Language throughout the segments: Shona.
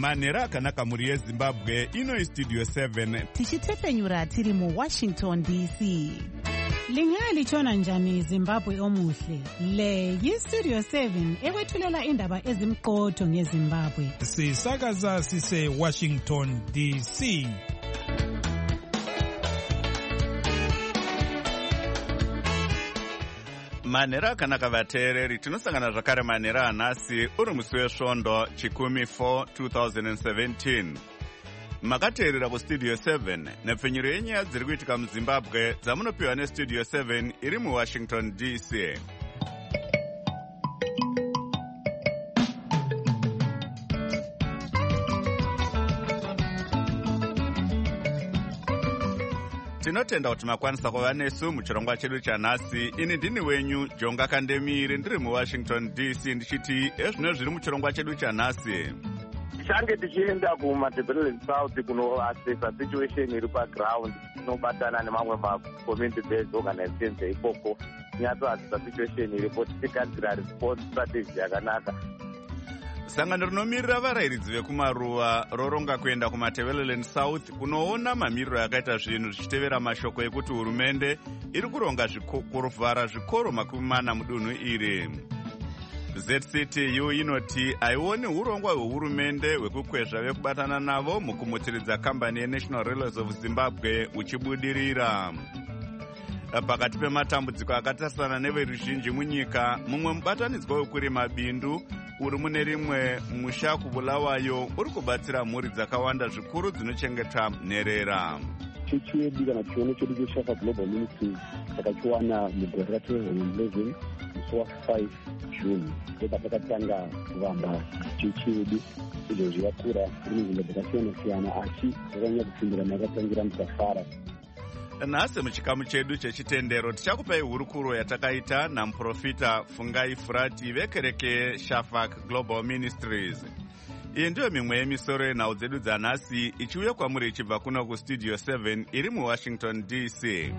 manhero akanaka mhuri yezimbabwe. Ino Studio 7 tichitefenyura tiri muWashington DC. Lingaya lichona njani Zimbabwe omuhle? Le yiStudio 7 ekwethulela indaba ezimqotho ngeZimbabwe. Sisakaza sise Washington DC. manhero akanaka vateereri, tinosangana zvakare manhero anhasi uri musi wesvondo chikumi 4 2017. makateerera kuStudio 7 nepfenyuro yenyaya dziri kuitika muZimbabwe dzamunopiwa neStudio 7 iri muWashington DC. tinotenda kuti makwanisa kuva nesu muchirongwa chedu chanhasi. Ini ndini wenyu Jonga Kandemire ndiri muWashington DC ndichiti ezvino zviri muchirongwa chedu chanhasi. Tichange tichienda kumaDebeleland South kunoasesa situation iri paground, tinobatana nemamwe ma-community based organizations ikoko tinyatsoasesa situation iripo tichigadzira response strategy yakanaka. Sangano rinomirira varayiridzi vekumaruva roronga kuenda kumaDebeleland South kunoona mamiriro akaita zvinhu zvichitevera mashoko ekuti hurumende iri kuronga kuvhara zvikoro 40 mudunhu iri. ZCTU inoti haioni urongwa hwehurumende hwekukwezva vekubatana navo mukumutsiridza kambani yeNational Railways of Zimbabwe uchibudirira. Pakati pematambudziko akatarisana neveruzhinji munyika, mumwe mubatanidzwa wekurima bindu uri mune rimwe musha kuBulawayo uri kubatsira mhuri dzakawanda zvikuru dzinochengeta nherera. Chechi yedu kana chiono chedu cheShafa Global Ministries takachiwana mugore ra2011 musi wa5 June ndoba takatanga kuvamba chechi yedu. Izvo yakura iri munzvimbo dzakasiyana-siyana asi zvakanyanya kupfindira makatangira musafara. Nhasi muchikamu chedu chechitendero tichakupai hurukuro yatakaita namuprofita Fungai Furati vekereke Shafak Global Ministries. Iyi ndiyo mimwe yemisoro yenhau dzedu dzanhasi ichiuya kwamuri ichibva kuno kuStudio 7 iri muWashington DC.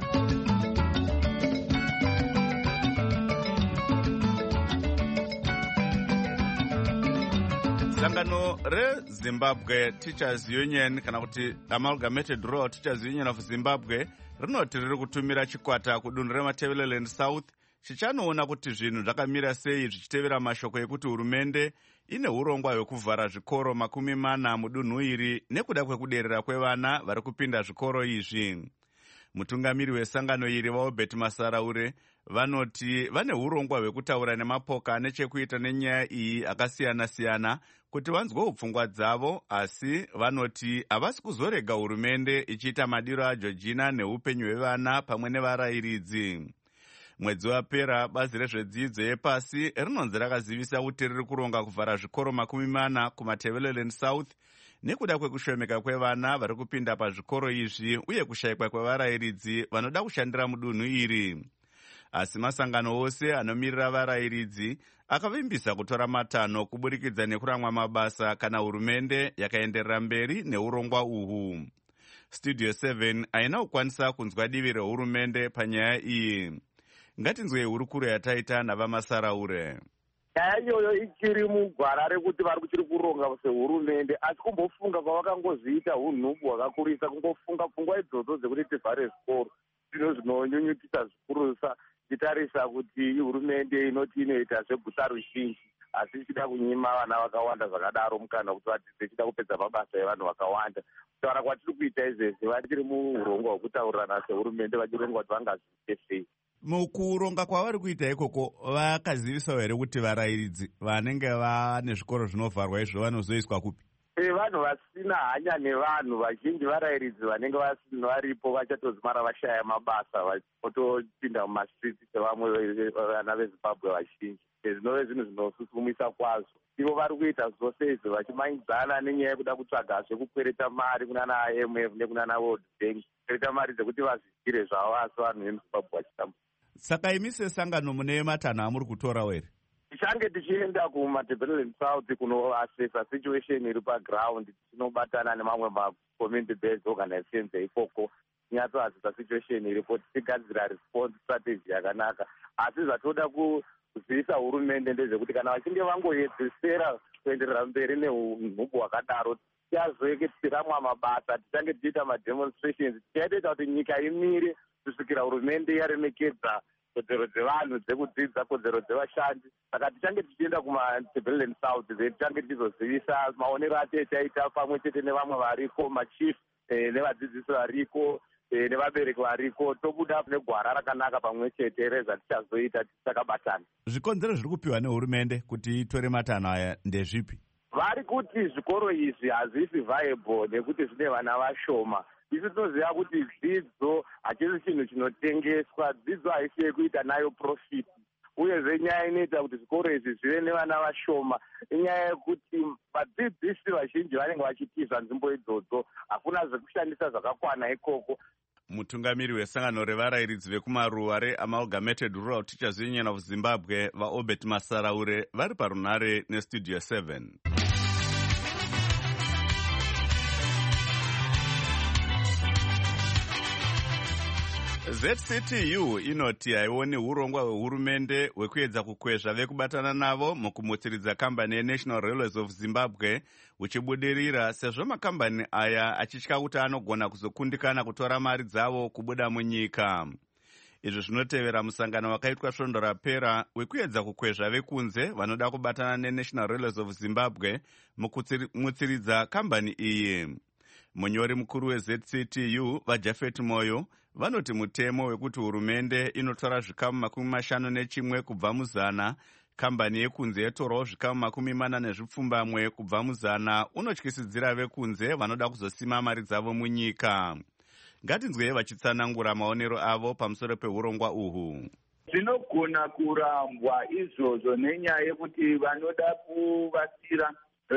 Sangano reZimbabwe Teachers Union kana kuti Amalgamated Rural Teachers Union of Zimbabwe rinoti riri kutumira chikwata kudunhu remaDebeleland South chichanoona kuti zvinhu zvakamira sei zvichitevera mashoko ekuti hurumende ine urongwa hwekuvhara zvikoro 40 mudunhu iri nekuda kwekuderera kwevana vari kupinda zvikoro izvi. Mutungamiri wesangano iri vaObert Masaraure vanoti vane urongwa hwekutaura nemapoka nechekuita nenyaya iyi akasiyana-siyana kuti vanzwe upfungwa dzavo, asi vanoti havasi kuzorega hurumende ichiita madiro aJoργina neupenyu hwevana pamwe nevarayiridzi. Mwedzi wapera bazi rezvedzidzo yepasi rinonzi rakazivisa kuti riri kuronga kuvhara zvikoro 40 kumaDebeleland South nekuda kwekushomeka kwevana vari kupinda pazvikoro izvi uye kushayikwa kwevarayiridzi vanoda kushandira mudunhu iri. Asi masangano ose anomirira varayiridzi akavimbisa kutora matanho kuburikidza nekuramwa mabasa kana hurumende yakaenderera mberi neurongwa uhu. Studio 7 haina kukwanisa kunzwa divi rehurumende panyaya iyi. Ngatinzwei hurukuro yataita navaMasaraure. Nyaya iyoyo ichiri mugwara rekuti vari kuchiri kuronga sehurumende, asi kumbofunga kwavakangozviita unhubu hwakakurisa, kungofunga pfungwa idzodzo dzekuti tivhare zvikoro zvinhu zvinonyunyutisa zvikurusa titarisa kuti hurumende inoti inoita zveguta ruzhinji asi ichida kunyima vana vakawanda zvakadaro mukana kuti vadzidze ichida kupedza mabasa evanhu vakawanda. Kutaura kwatiri kuita izvezvi vachiri muurongwa hwekutaurirana sehurumende vachironga kuti vangazviite sei. Mukuronga kwavari kuita ikoko vakazivisawo here kuti varayiridzi vanenge vane zvikoro zvinovharwa izvo vanozoiswa kupi? Vanhu vasina hanya nevanhu vazhinji, varayiridzi vanenge varipo vachatozimara vashaya mabasa votopinda mumastreets sevamwe vana veZimbabwe vazhinji. Zvinove zvinhu zvinosusumisa kwazvo. Ivo vari kuita zvose izvi vachimanyidzana nenyaya yekuda kutsvaga zvekukwereta mari kunana IMF nekunana World Bank, kwereta mari dzekuti vazvigire zvavo asi vanhu vemuZimbabwe vachitambudzika. Saka imi sesangano mune matanho amuri kutorawo here? Tichange tichienda kumaDebeleland South kunoasesa situation iri paground, tinobatana nemamwe ma-community based organizations ikoko tinyatsoasesa situation iripo tichigadzira response strategy yakanaka. Asi zvatoda kuzivisa hurumende ndezvekuti kana vachinge vangoedzesera kuenderera mberi neunhubu hwakadaro, tichazoeketsiramwa mabasa, tichange tichiita mademonstrations, tichaitoita kuti nyika imire kusvikira hurumende yaremekedza kodzero dzevanhu dzekudzidza, kodzero dzevashandi. Saka tichange tichienda kumaTebeleland South, tichange tichizozivisa maonero acho echaita pamwe chete nevamwe variko, machief nevadzidzisi variko nevabereki variko, tobuda negwara rakanaka pamwe chete rezvatichazoita takabatana. Zvikonzero zviri kupiwa nehurumende kuti itore matanho aya ndezvipi? Vari kuti zvikoro izvi hazvisi viable nekuti zvine vana vashoma. Isi tinoziva kuti dzidzo hachisi chinhu chinotengeswa, dzidzo haisi yekuita nayo profit. Uyezve nyaya inoita kuti zvikoro izvi zvive nevana vashoma inyaya yekuti vadzidzisi vazhinji vanenge vachitiza nzvimbo idzodzo, hakuna zvekushandisa zvakakwana ikoko. Mutungamiri wesangano revarayiridzi vekumaruwa reAmalgamated Rural Teachers Union of Zimbabwe vaObert Masaraure vari parunare nestudio 7. ZCTU inoti haioni urongwa hwehurumende hwekuedza kukwezva vekubatana navo mukumutsiridza kambani yeNational Railways of Zimbabwe uchibudirira, sezvo makambani aya achitya kuti anogona kuzokundikana kutora mari dzavo kubuda munyika. Izvi zvinotevera musangano wakaitwa svondo rapera wekuedza kukwezva vekunze vanoda kubatana neNational Railways of Zimbabwe mukumutsiridza kambani iyi. Munyori mukuru weZCTU vaJafet Moyo vanoti mutemo wekuti hurumende inotora zvikamu 51 kubva muzana, kambani yekunze yetorawo zvikamu 40 kubva muzana, unotyisidzira vekunze vanoda kuzosima mari dzavo munyika. Ngatinzwei vachitsanangura maonero avo pamusoro peurongwa uhu. Zvinogona kurambwa izvozvo nenyaya yekuti vanoda kuvatira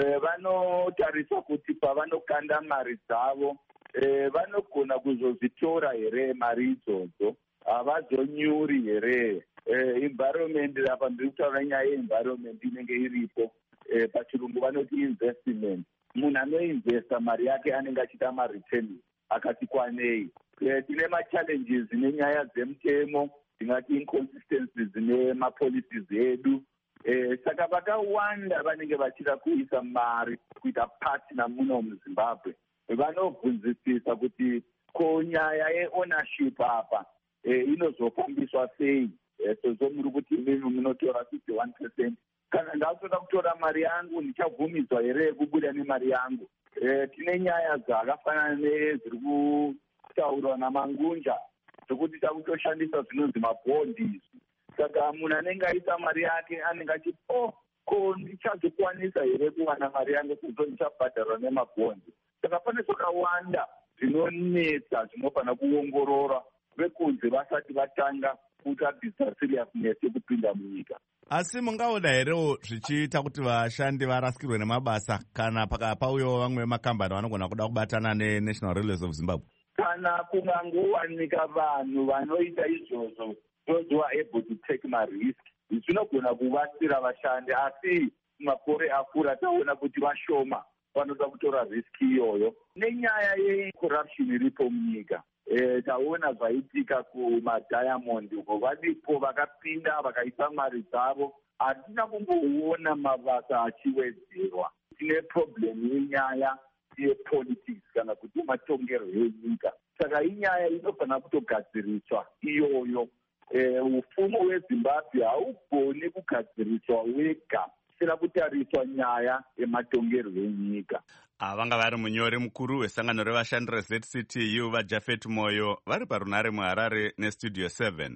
vanotarisa kuti pavanokanda mari dzavo vanogona kuzozvitora here mari idzodzo, havazonyuri here. Environment, apa ndiri kutaura nyaya yeenvironment inenge iripo, pachirungu vanoti investment. Munhu anoinvesta mari yake anenge achiita mareturn akati kwanei. Tine machallenges nenyaya dzemutemo, tingati inconsistencies nemapolicies edu. Saka vakawanda vanenge vachida kuisa mari kuita partner muno muZimbabwe. Vanobvunzisisa kuti ko nyaya yeownership apa inozofambiswa sei, sezvo muri kuti imimi munotora 51%. Kana ndatoda kutora mari yangu ndichabvumidzwa here kubuda nemari yangu? Tine nyaya dzakafanana nezviri kutaurwa naMangunja zvokuti takutoshandisa zvinonzi mabhondi. Saka munhu anenge aita mari yake anenge achiti ko ndichazokwanisa here kuwana mari yangu sezvo ndichabhadharwa nemabhondi. Saka pane zvakawanda zvinonetsa zvinofanira kuongorora vekunze vasati vatanga kutabvisa seriousness yekupinda munyika. Asi mungaoda herewo zvichiita kuti vashandi varasikirwe nemabasa kana pakapauyawo vamwe makambani vanogona kuda kubatana neNational Railways of Zimbabwe? Kana kungangowanika vanhu vanoita izvozvo, those who are able to take marisk, zvinogona kuvatsira vashandi, asi makore akura taona kuti vashoma vanoda kutora riski iyoyo. Nenyaya yecorruption iripo munyika, taona zvaitika kumadiamond uko, varipo vakapinda vakaisa mari dzavo, hatina kumboona mabasa achiwedzerwa. Tine problem yenyaya yepolitics kana kuti matongerwo enyika. Saka inyaya inofanira kutogadziriswa iyoyo. Upfumi hweZimbabwe haugoni kugadziriswa wega, sina kutariswa nyaya yematongerwo enyika. Vanga vari munyori mukuru wesangano revashandi reZCTU vaJafet Moyo vari parunare muHarare nestudio 7.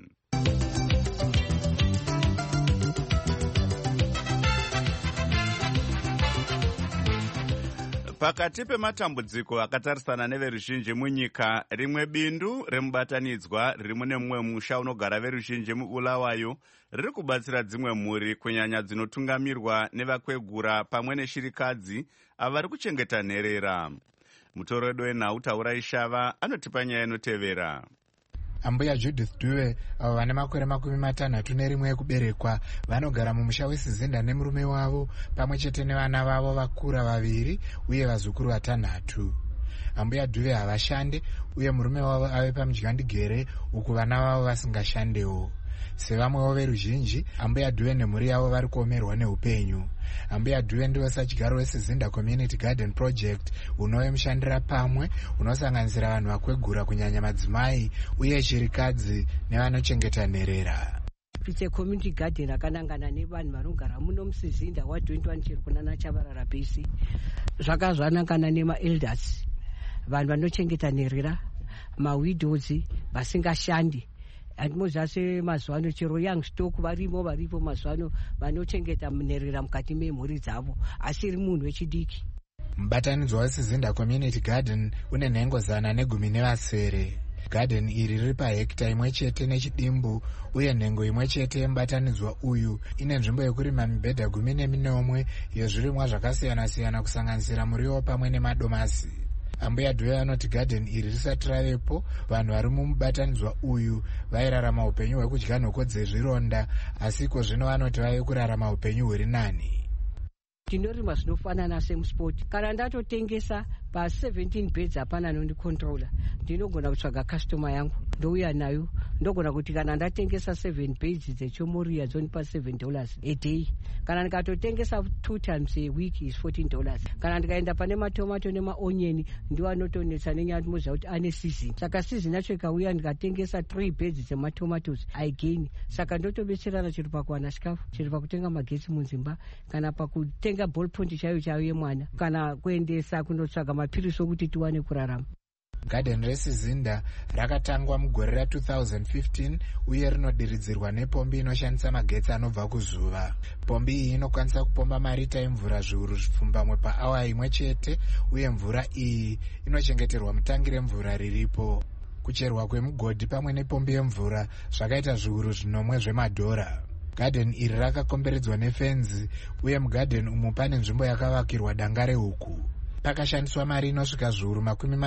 Pakati pematambudziko akatarisana neveruzhinji munyika, rimwe bindu remubatanidzwa riri mune mumwe musha unogara veruzhinji muBulawayo riri kubatsira dzimwe mhuri kunyanya dzinotungamirwa nevakwegura pamwe neshirikadzi ava vari kuchengeta nherera. Mutoredo wenhau Taurai Shava anotipa nyaya inotevera. Ambuya Judith Duve, avo vane makore 61 ekuberekwa, vanogara mumusha weSizinda nemurume wavo pamwe chete nevana vavo vakura 2 uye vazukuru 3. Ambuya Duve havashande uye murume wavo ave pamudyandigere uku vana vavo vasingashandewo. Sevamwewo veruzhinji, Ambuya Dhuve nemhuri yavo vari kuomerwa neupenyu. Ambuya Dhuve ndivo sachigyaro weSizinda Community Garden Project unoyemushandira pamwe, unosanganisira vanhu vakwegura kunyanya madzimai uye chirikadzi nevanochengeta nherera. It's a community garden rakanangana nevanhu vanogara muno muSizinda wa21 chiri kunana Chavarara Base. Zvakazvanangana nemaelders, vanhu vanochengeta nherera, mawidows vasingashandi. Andimozase mazwano chero young stock varipo mazwano vanochengeta nherera mukati memhuri dzavo, asi iri munhu wechidiki. Mubatanidzwa weSizinda Community Garden une nhengo 117. Garden iri riri pahekita imwe chete nechidimbu, uye nhengo imwe chete yemubatanidzwa uyu ine nzvimbo yekurima mibhedha 14 yezvirimwa zvakasiyana-siyana kusanganisira muriwo pamwe nemadomasi. Ambuya Dhuve anoti garden iri risati ravepo, vanhu vari mumubatanidzwa uyu vairarama upenyu hwekudya nhoko dzezvironda, asi iko zvino vanoti vave kurarama upenyu huri nani. Ndinorima zvinofanana semusport. Kana ndatotengesa pa17 beds hapana nondicontroller, ndinogona kutsvaga customer yangu ndouya nayo. Ndogona kuti kana ndatengesa 7 beds dzechomoria dzonipa $7 a day. Kana ndikatotengesa 2 times a week is $14. Kana ndikaenda pane matomato nemaonyeni ndiwo anotonetsa nenyaya timoziva kuti ane season. Saka season yacho ikauya ndikatengesa 3 beds dzematomatoes I gain. Saka ndotobetserana chiri pakuwana chikafu, chiri pakutenga magetsi mudzimba, kana pakutenga ball point chayo yemwana, kana kuendesa kunotsvaga mapirisi okuti tiwane kurarama. Garden reSizinda rakatangwa mugore ra2015 uye rinodiridzirwa nepombi inoshandisa magetsi anobva kuzuva. Pombi iyi inokwanisa kupomba marita emvura zviuru zvipfumbamwe paawa imwe chete, uye mvura iyi inochengeterwa mutangi remvura riripo. Kucherwa kwemugodhi pamwe nepombi yemvura zvakaita zviuru $5 zvemadhora. Garden iri rakakomberedzwa nefenzi, uye mugarden umu pane nzvimbo yakavakirwa danga rehuku. Pakashandiswa mari inosvika zviuru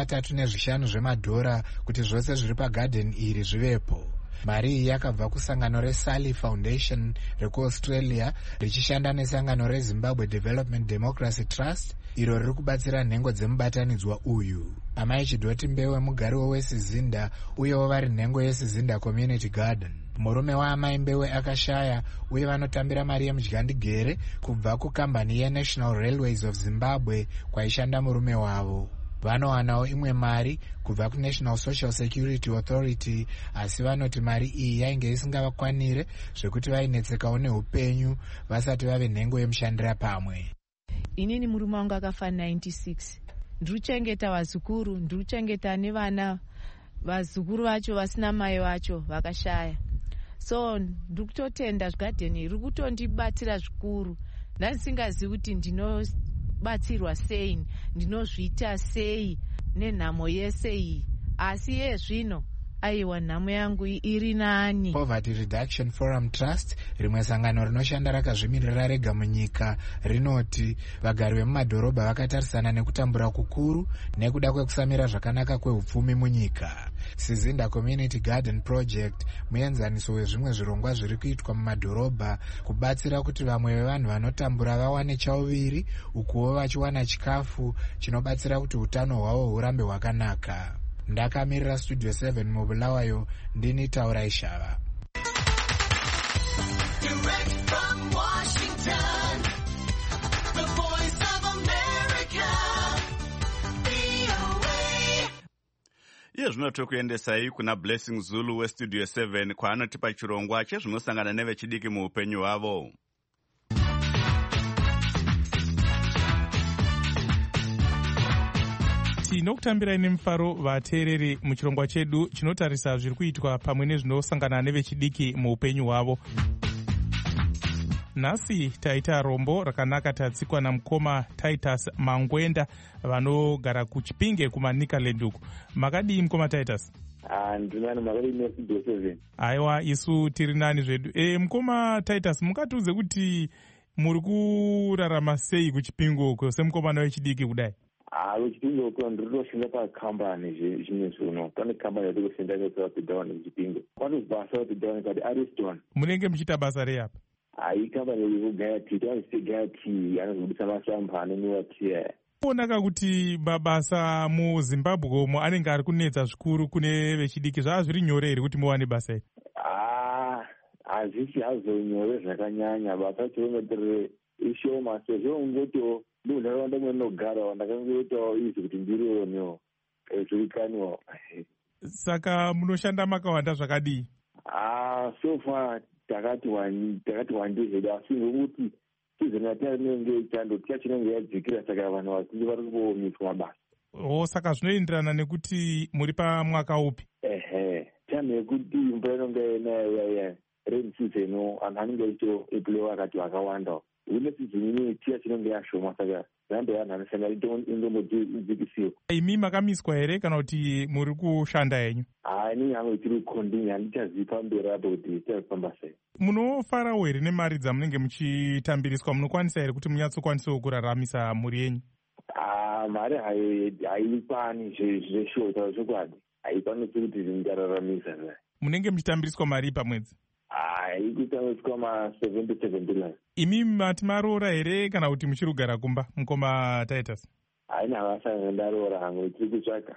$35 zvemadhora kuti zvose zviri pagarden iri zvivepo. Mari iyi yakabva kusangano reSally Foundation rekuAustralia richishanda nesangano reZimbabwe Development Democracy Trust, iro riri kubatsira nhengo dzemubatanidzwa uyu. Amai Chidoti Mbewe mugariwo weSizinda uyewo vari nhengo yeSizinda Community Garden. Murume waamai Mbewe akashaya uye vanotambira mari yemudyandigere kubva kukambani yeNational Railways of Zimbabwe kwaishanda murume wavo. Vanowanawo imwe mari kubva kuNational Social Security Authority, asi vanoti mari iyi yainge isingavakwanire zvekuti vainetsekawo neupenyu vasati vave nhengo yemushandira pamwe. Inini murume wangu akafa 96. Ndiruchengeta vazukuru, ndiruchengeta nevana. Vazukuru vacho vasina mai vacho vakashaya. So ndikutotenda garden iri kutondibatira zvikuru. Ndasingazivi kuti ndinobatsirwa sei, ndinozviita sei nenhamo yese iyi. Asi zvino aiwa nhamo yangu iri nani. Poverty Reduction Forum Trust, rimwe sangano rinoshanda rakazvimirira rega munyika, rinoti vagari vemumadhorobha vakatarisana nekutambura kukuru nekuda kwekusamira zvakanaka kwehupfumi munyika. Sizinda Community Garden Project muenzaniso wezvimwe zvirongwa zviri kuitwa mumadhorobha kubatsira kuti vamwe vevanhu vanotambura vawane chauviri, ukuwo vachiwana chikafu chinobatsira kuti utano hwavo hurambe hwakanaka. Ndakamirira Studio 7 mubulawayo, ndini Taura Ishava. Iye zvino tokuendesai kuna Blessing Zulu weStudio 7 kwaanotipa chirongwa chezvinosangana nevechidiki muupenyu hwavo. Tinokutambirai nemufaro vateereri muchirongwa chedu chinotarisa zviri kuitwa pamwe nezvinosangana nevechidiki muupenyu hwavo. Nhasi taita rombo rakanaka tatsikwa namukoma Titus Mangwenda vanogara kuChipinge kumaNikaland uku. Makadii mukoma Titus? Ndinani, makadii neStudio 7? Aiwa, isu tiri nani zvedu. Mukoma Titus, mungatiudze kuti muri kurarama sei kuChipinge uko semukomana wechidiki kudai? Kuchipinge uko ndinoshanda pakambani zvimwe zvino. Pane kambani yati kushanda neSouth Down kuChipinge. Kwanobva South Down kati Ariston. Munenge muchiita basa rei apa? Ikambani yekugaya tii, taanogaya tii, anozobudisa masamba anonwiwa tii. Onaka kuti mabasa muZimbabwe umo anenge ari kunetsa zvikuru kune vechidiki. Zvava zviri nyore here kuti muwane basa iri? hazvisi hazonyore zvakanyanya basa chiongoterere ishoma sezvo ungotiwo munharaunda mwenogara ndakangoitawo izvi kuti ndirionewo zvirikaniwo. Saka munoshanda makawanda zvakadii? So far takati wandei zvedu asi ngokuti sizoni yatinenge chando chinenge yadzikira saka vanhu vazhinji vari kuomiswa mabasa. Saka zvinoenderana nekuti muri pamwaka upi? Time yekuti mvura inonge inaya rain season anhu anenge achieplewa akati vakawanda. Une season ine chiya chinenge yashoma saka rambe vanhu anoshanda indombodzikisiwa. Imi makamiswa here kana kuti muri kushanda henyu? Inini hangu tiri kukondinya handichazivi pamberi apo kuti tichafamba sei. Munofarawo here nemari dzamunenge muchitambiriswa? Munokwanisa here kuti munyatsokwanisiwo kuraramisa mhuri yenyu? Mari haikwani zveshota zvokwadi haikwanisi kuti ndingararamisa. Munenge muchitambiriswa mari pamwedzi? Ikutambiriswa $77. Imi mati maroora here kana kuti muchiri kugara kumba mukoma Titus? Haina havasanga ndaroora hangu tiri kutsvaka.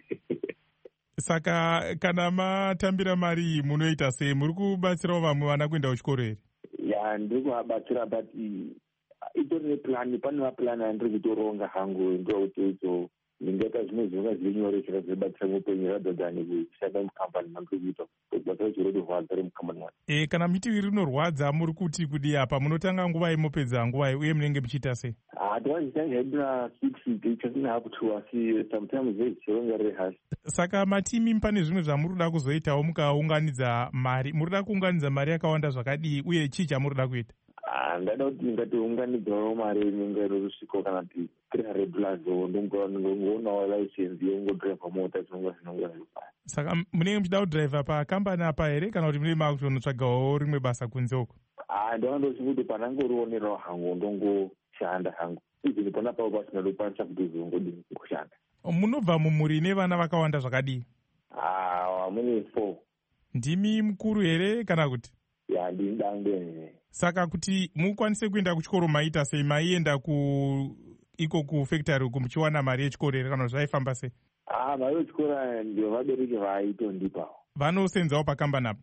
Saka kana matambira mari munoita sei? Muri kubatsirawo vamwe vana kuenda kuchikoro here? Ndiri kuvabatsira but itori neplani, pane maplani andiri kutoronga hangu ndokutoito ndingaita zvimwe zvinonga zviri nyore zvakazobatsira mupenyu radhadhani kushanda mukambani mandiri kuita kubatsira chiro rorwadza remukambani wani. Kana miti rinorwadza muri kuti kudi apa munotanga nguva imopedza nguva uye munenge muchiita sei? Tovachitanga hedu na 6 chasina hapo tu asi sometimes chironga riri hashi. Saka matimi pane zvimwe zvamuri kuda kuzoitawo mukaunganidza mari. Muri kuda kuunganidza mari yakawanda zvakadii uye chii chamuri kuda kuita? Ndada kuti ngatiunganidzawo mari inenge rusviko kana kuti $300 ndongoonawo license yongodhiraivha mota zvinonga zviri. Saka munenge muchida kudhiraivha pakambani apa here kana kuti munenge makutonotsvagawo rimwe basa kunze uko? Ndakandoti kuti panangorionerawo hangu ndongoshanda hangu izini pana pavo pasina dokwanisa kuti uzongodini kushanda. Munobva mumhuri nevana vakawanda zvakadii? Mune 4. Ndimi mukuru here kana kuti? Ndini dange. Saka kuti mukwanise kuenda kuchikoro maita sei? Maienda iko kufactory uku muchiwana mari yechikoro here kana zvaifamba sei? Mari yechikoro ndio vabereki vaitondipawo. Vanosenzawo pakambani apa?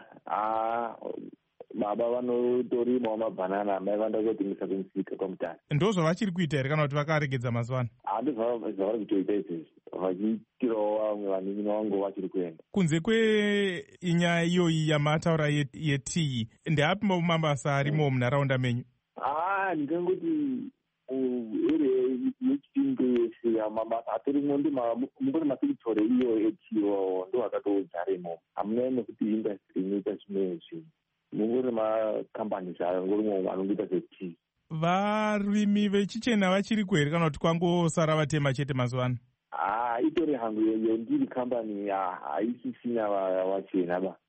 Baba vanotorimawo mabhanana, mai vandakotengesa kumusika kwamutare. Ndo zvavachiri kuita here kana kuti vakaregedza mazuva ano? Ndozvavari kutoita izvezvi vachitirawo vamwe vanini vangu vachiri kuenda. Kunze kwenyaya iyoyi yamataura yetii, ndeapi mabasa arimo munharaunda menyu? Ndingangoti yechipinge yese mabasa atorimo mungori mafactory iyo etiyo ndo akatodzara imomo. Hamuna nekuti industry inoita zvimwe zvinhu. Mungori makambani angorimo anongoita zvetii. Varimi vechichena vachiriko here kana kuti kwangosara vatema chete mazuva ano? Itori hangu yendiri kambani haisisina vachena ba.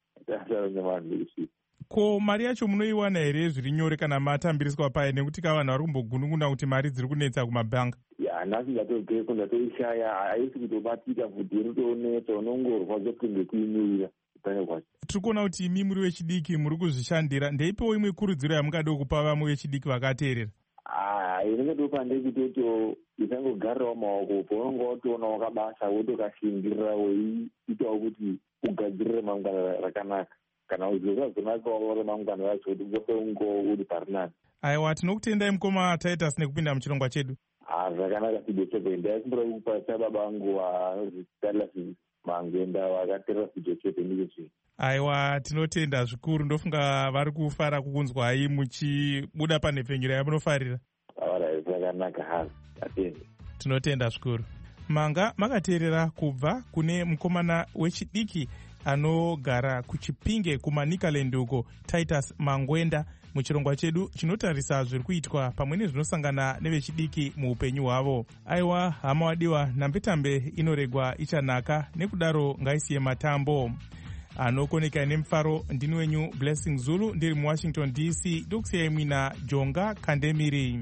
Ko mari yacho munoiwana here zviri nyore kana matambiriswa paye nekuti vanhu vari kumbogunun'una kuti mari dziri kunetsa kumabhanga? Nhasi ndatogeko ndatoishaya haisi kutobatika futi inotonetsa unongorwadza kuti ngekuimirira. Tiri kuona kuti imi muri vechidiki muri kuzvishandira. Ndeipewo imwe kurudziro yamungada kupa vamwe vechidiki vakateerera? Inongatopa ndekuti isangogarirawo maoko paunonga watoona wakabasa wotokashingirira weiitawo kuti ugadzirire mangwana rakanaka kana uzokazonakawo remangwana racho kuti unge uri parinani. Aiwa, tinokutendai mukoma Titus nekupinda muchirongwa chedu. Zvakanaka Sijochepe, ndaisimbura kukupa baba vangu anozvitarira Mangwenda vakateerera Sijochepe ndizvo. Aiwa, tinotenda zvikuru. Ndofunga vari kufara kukunzwai muchibuda panhepfenyuro yamunofarira. Zvakanaka hazvo, atende. Tinotenda zvikuru. Manga makateerera kubva kune mukomana wechidiki anogara kuchipinge kumanikaland uko, Titus Mangwenda, muchirongwa chedu chinotarisa zviri kuitwa pamwe nezvinosangana nevechidiki muupenyu hwavo. Aiwa, hama wadiwa, nhambetambe inoregwa ichanaka, nekudaro ngaisiye matambo. Anokoneka nemufaro, ndini wenyu Blessing Zulu, ndiri muWashington DC, ndokusiyai mwina Jonga Kandemiri.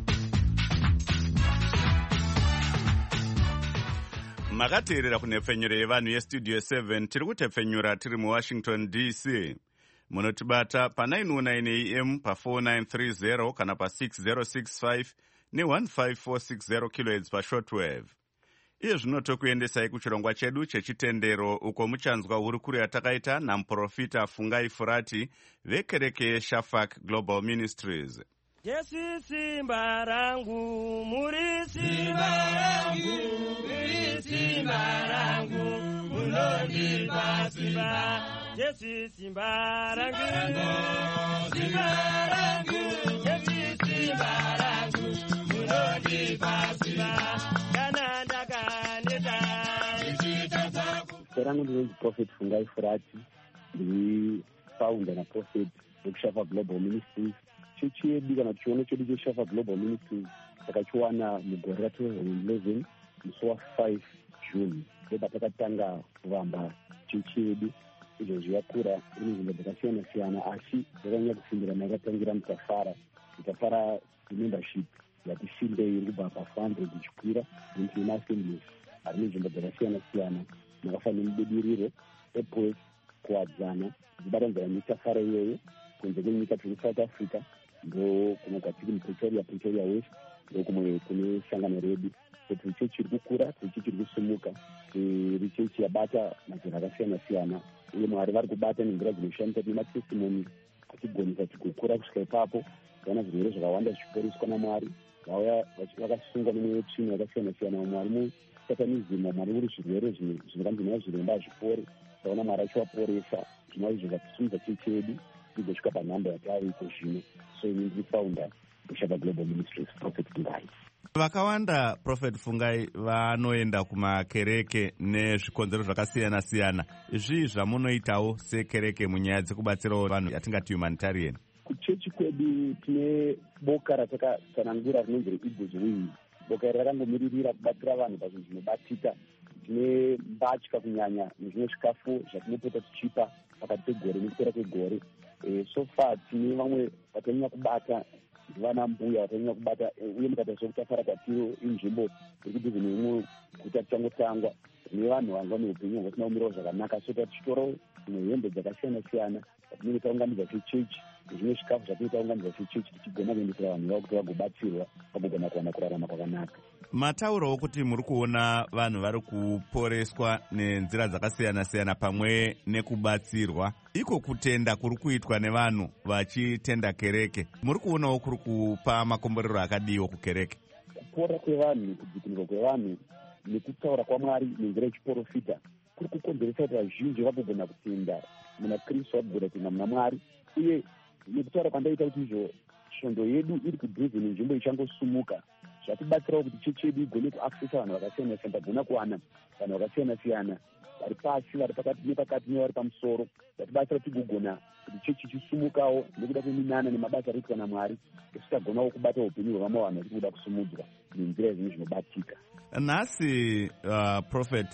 Makateerera kunhepfenyuro yevanhu yestudio 7 tiri kutepfenyura tiri muWashington DC. Munotibata pa919 AM pa4930 kana pa6065 ne15460 kHz pa shortwave. iye zvino tokuendesai kuchirongwa chedu chechitendero uko muchanzwa hurukuru yatakaita namuprofita Fungai Furati vekereke yeShafak Global Ministries. Jesu simba rangu, muri simba rangu, muri simba rangu, munondipa simba. Jesu simba rangu, simba rangu, Jesu simba rangu, munondipa simba. Kana ndakaneta rangu ndinonzi Prophet Fungai Furati, ndiri founder na prophet wekuShafak Global Ministries. Chechi yedu kana chiono chedu cheShafak Global Ministries takachiwana mugore ra2011 musi wa5 June ndoba takatanga kuvamba chechi yedu. Izvo zviyakura ine nzvimbo dzakasiyana siyana, asi zvakanyanya kusimbira makatangira mutafara membership yati simbei iri kubva pa400 ichikwira into assemblies ari nenzvimbo dzakasiyana siyana. Makafanira mubudiriro epo kuwadzana dzibatanzana mitafara iyoyo kunze kwenyika tiri South Africa, ndo kumwe kwatiri Pretoria West, ndo kumwe kune sangano redu. Tiri chechi iri kukura, tiri chechi iri kusumuka, tiri chechi yabata mazera akasiyana siyana, uye Mwari vari kubata nenzira dzinoshamisa nematestimoni achigonisa tikukura kusvika ipapo. Kana zvirwere zvakawanda zvichiporeswa naMwari, vauya vakasungwa nemweya wetsvina yakasiyana siyana. Mwari musatanism, Mwari uri zvirwere zvinokanzi nayo zviremba hazvipori, taona Mwari achivaporesa. Zvino izvo zvatisimudza chechi yedu igosvika panhamba yataiko zvino. So ini ndiri founder weShafak Global Ministries, Prophet Fungai. Vakawanda Prophet Fungai vanoenda kumakereke nezvikonzero zvakasiyana siyana. Izvi zvamunoitawo sekereke munyaya dzekubatsirawo vanhu yatingati humanitarian. Kuchechi kwedu tine boka ratakatsanangura rinonzi reEagles Wing. Boka iri rakangomiririra kubatsira vanhu pazvinhu zvinobatika. Tine mbatya kunyanya nezvimwe zvikafu zvatinopota tichipa pakati pegore nekupera kwegore. So far tine vamwe vatanyanya kubata vana mbuya vatanyanya kubata, uye mukatarisa kutafara kwatiro inzvimbo iri kudhuze neimwe guta tichangotangwa tine vanhu vanga neupenyu hwasina kumirawo zvakanaka. So tichitorawo dzimwe hembe dzakasiyana siyana patinenge taunganidza sechechi, zvimwe zvikafu zvatinenge taunganidza sechechi, tichigona kuendesera vanhu vavo kuti vagobatsirwa vagogona kuwana kurarama kwakanaka. Mataurawo kuti muri kuona vanhu vari kuporeswa nenzira dzakasiyana siyana pamwe nekubatsirwa. Iko kutenda kuri kuitwa nevanhu vachitenda kereke, muri kuonawo kuri kupa makomborero akadiwo kukereke? Kupora kwevanhu, kudzikinurwa kwevanhu nekutaura kwaMwari nenzira yechiprofita kuri kukonzeresa kuti vazhinji vagogona kutenda muna Kristu, vagogona kutenda muna Mwari. Uye nekutaura kwandaita kuti izvo svondo yedu iri kudhuze nenzvimbo ichangosumuka, zvatibatsirawo kuti chechi yedu igone kuaccessa vanhu vakasiyana siyana. Tagona kuwana vanhu vakasiyana siyana vari pasi, vari pakati nepakati nevari pamusoro. Zvatibatsira tigogona kuti chechiichisumukawo nekuda kweminana nemabasa arikuitwa naMwari, esi tagonawo kubata upenyu hwevamwe vanhu vachiri kuda kusumudzwa nenzira zvinhu zvinobatika. Nhasi Prophet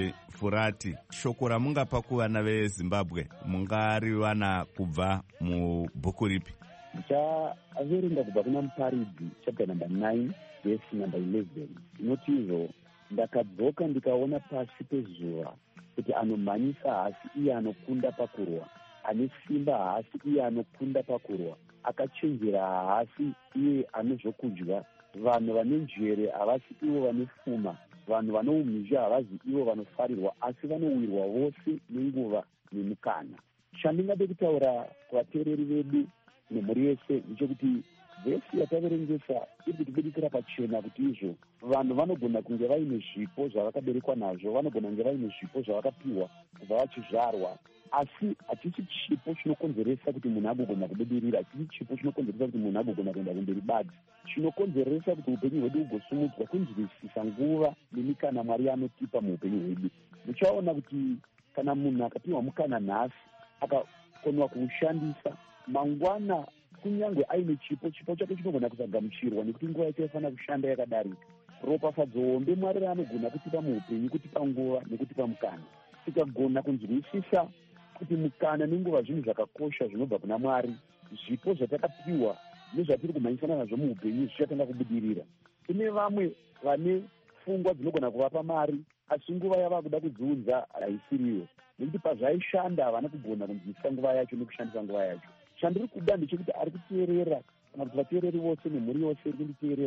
Furati, shoko ramungapa kuvana veZimbabwe mungariwana kubva mubhuku ripi? Ndichaverenga kubva kuna Muparidzi chapter number 9 verse number 11. Inoti izvo: ndakadzoka ndikaona pasi pezuva kuti anomhanyisa hasi iye anokunda pakurwa, ane simba hasi iye anokunda pakurwa, akachenjera hasi iye ane zvokudya. Vanhu vane njere havasi ivo vane pfuma, vanhu vano umhizha havazi ivo vanofarirwa, asi vanowirwa vose nenguva nemukana. Chandingade kutaura kuvateereri vedu nemhuri yese ndechekuti vhesi yataverengesa iri kutibudikira pachena kuti izvo vanhu vanogona kunge vaine zvipo zvavakaberekwa nazvo, vanogona kunge vaine zvipo zvavakapiwa kubva vachizvarwa, asi hachisi chipo chinokonzeresa kuti munhu agogona kubudirira, hachisi chipo chinokonzeresa kuti munhu agogona kuenda kumberi badzi. Chinokonzeresa kuti upenyu hwedu hugosumudzwa kunzwisisa nguva nemikana Mwari anotipa muupenyu hwedu. Muchaona kuti kana munhu akapiwa mukana nhasi akakonwa kuushandisa, mangwana kunyange aine chipo chake chinogona kusagamuchirwa nekuti nguva yacho yafanira kushanda yakadarika. Ropafadzo hombe Mwari raanogona kutipa muupenyu, kutipa nguva nekutipa mukana. Tikagona kunzwisisa kuti mukana nenguva zvinhu zvakakosha zvinobva kuna Mwari, zvipo zvatakapiwa nezvatiri kumhanyisana nazvo muupenyu zvichatanga kubudirira. Kune vamwe vane pfungwa dzinogona kuvapa mari, asi nguva yava kuda kudziunza haisiriyo, nekuti pazvaishanda havana kugona kunzwisisa nguva yacho nekushandisa nguva yacho. Chandiri kuda ndechekuti ari kuteerera, kana kuti vateereri vose nemhuri yose iri kunditeerera,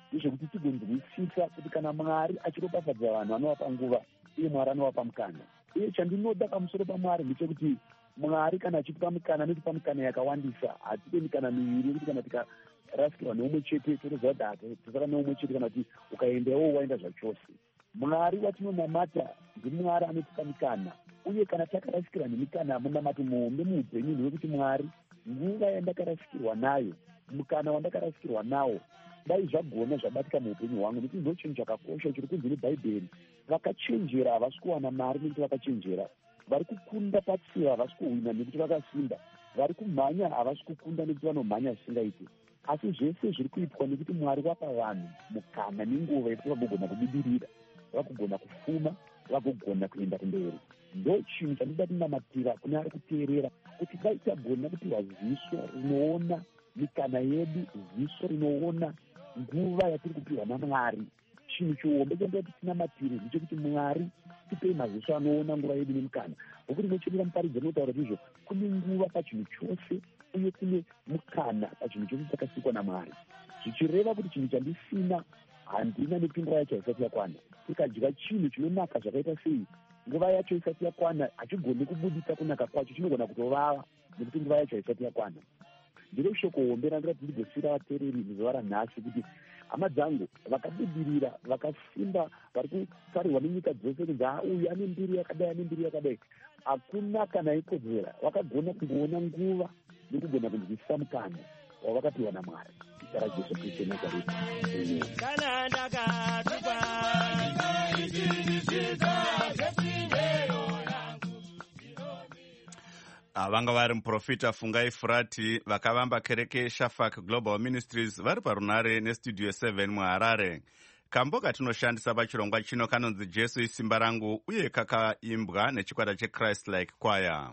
ndezvekuti tigonzwisisa kuti kana Mwari achiropafadza vanhu anovapa nguva uye Mwari anovapa mukana. Uye chandinoda pamusoro paMwari ndechekuti Mwari kana achitipa mukana anotipa mikana yakawandisa. Hatipe mikana miviri yekuti kana tikarasikirwa neumwe chete totoziva kuti tisara neumwe chete kana kuti ukaendawo waenda zvachose. Mwari watinonamata ndiMwari anotipa mikana, uye kana takarasikirwa nemikana munamato muhombe muupenyu nekuti Mwari nguva yandakarasikirwa nayo, mukana wandakarasikirwa nawo, dai zvagona zvabatika muupenyu hwangu, nekuti ndo chinhu chakakosha chiri kunzi neBhaibheri. Vakachenjera havasi kuwana mari nekuti vakachenjera, vari kukunda patsiva havasi kuhwina nekuti vakasimba, vari kumhanya havasi kukunda nekuti vanomhanya zvisingaiti. Asi zvese zviri kuitwa nekuti Mwari wapa vanhu mukana nenguva yekuti vagogona kubudirira, vagogona kufuma, vagogona kuenda kumberi. Ndo chinhu chandida kunamatira kune ari kuteerera, kuti dai tagona kupiwa ziso rinoona mikana yedu, ziso rinoona nguva yatiri kupiwa naMwari. Chinhu chihombe chandida kuti tinamatire ndechekuti Mwari tipei maziso anoona nguva yedu nemukana. Nokuti nochemera muparidzi anotaura kuti izvo kune nguva pachinhu chose, uye kune mukana pachinhu chose chakasikwa naMwari. Zvichireva kuti chinhu chandisina handina nekuti nguva yacho haisati yakwana. Tikadya chinhu chinonaka zvakaita sei, nguva yacho isati yakwana, hachigoni kubudisa kunaka kwacho, chinogona kutovava nekuti nguva yacho haisati yakwana. Ndiro shoko hombe randira kuti ndigosira vateereri muzuva ranhasi kuti hama dzangu vakabudirira, vakasimba, vari kutarirwa nenyika dzose kunzi uyu ane mbiri yakadai, ane mbiri yakadai, hakuna kana ikodzera. Vakagona kungoona nguva nekugona kunzwisisa mukana wavakapiwa naMwari. Zita raJesu Kristu Nazareti. Kana ndakatupa vanga vari muprofita Fungai Furati vakavamba kereke Shafak Global Ministries vari parunare nestudio 7 muHarare. Kambo katinoshandisa pachirongwa chino kanonzi Jesu isimba rangu, uye kakaimbwa nechikwata cheChrist Like Choir.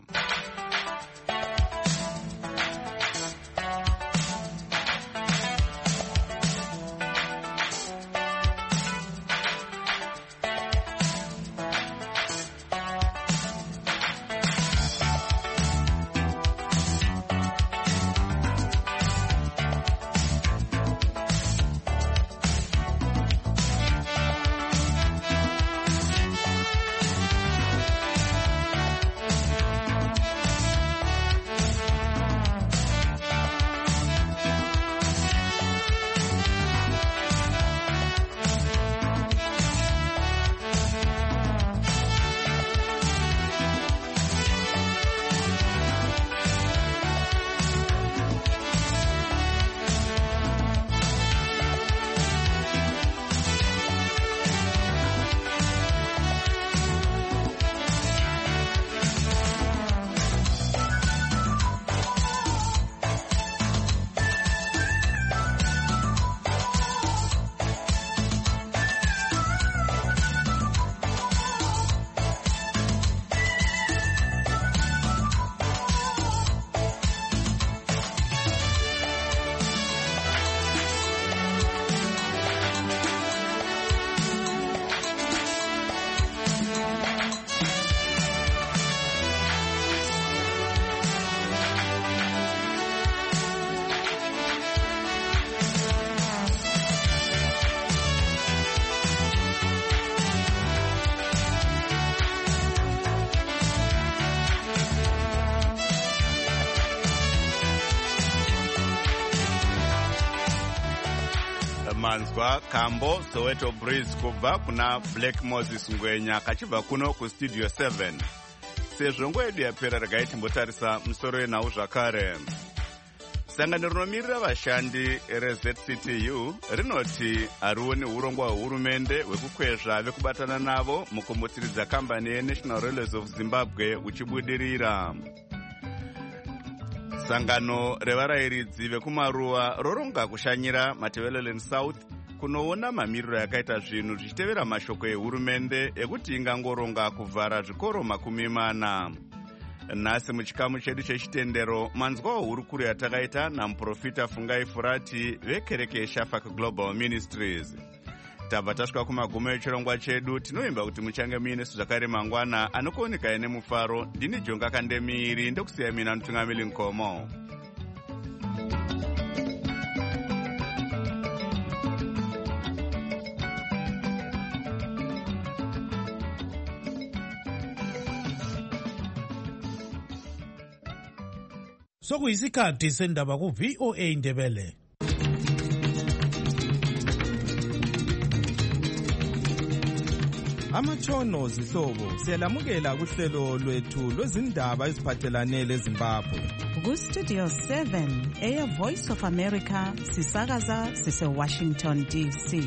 manzwa Kambo Soweto Breeze kubva kuna Black Moses Ngwenya kachibva kuno kustudio 7. Sezvo nguva yedu yapera regai timbotarisa musoro yenhau zvakare. Sangano rinomirira vashandi reZCTU rinoti harioni urongwa hwehurumende hwekukwezva vekubatana navo mukumutiridza kambani yeNational Railways of Zimbabwe uchibudirira. Sangano revarayiridzi vekumaruwa roronga kushanyira Matabeleland South kunoona mamiriro yakaita zvinhu zvichitevera mashoko ehurumende ekuti ingangoronga kuvhara zvikoro 40. Nhasi muchikamu chedu chechitendero manzwawo hurukuru yatakaita namuprofita Fungai Furati vekereke Shafak Global Ministries. Tabva tasvika kumagumo echirongwa chedu. Tinoimba kuti muchange muinesu zvakare mangwana anokuoneka nemufaro. Ndini Jonga Kandemiri ndokusiya mina Mutungamiri Nkomo. Sokuyisikhathi sendaba ku VOA Indebele. Amatshono zihlobo siyalamukela kuhlelo lwethu lwezindaba eziphathelane leZimbabwe. Ku Studio 7 Air Voice of America sisakaza sise Washington DC.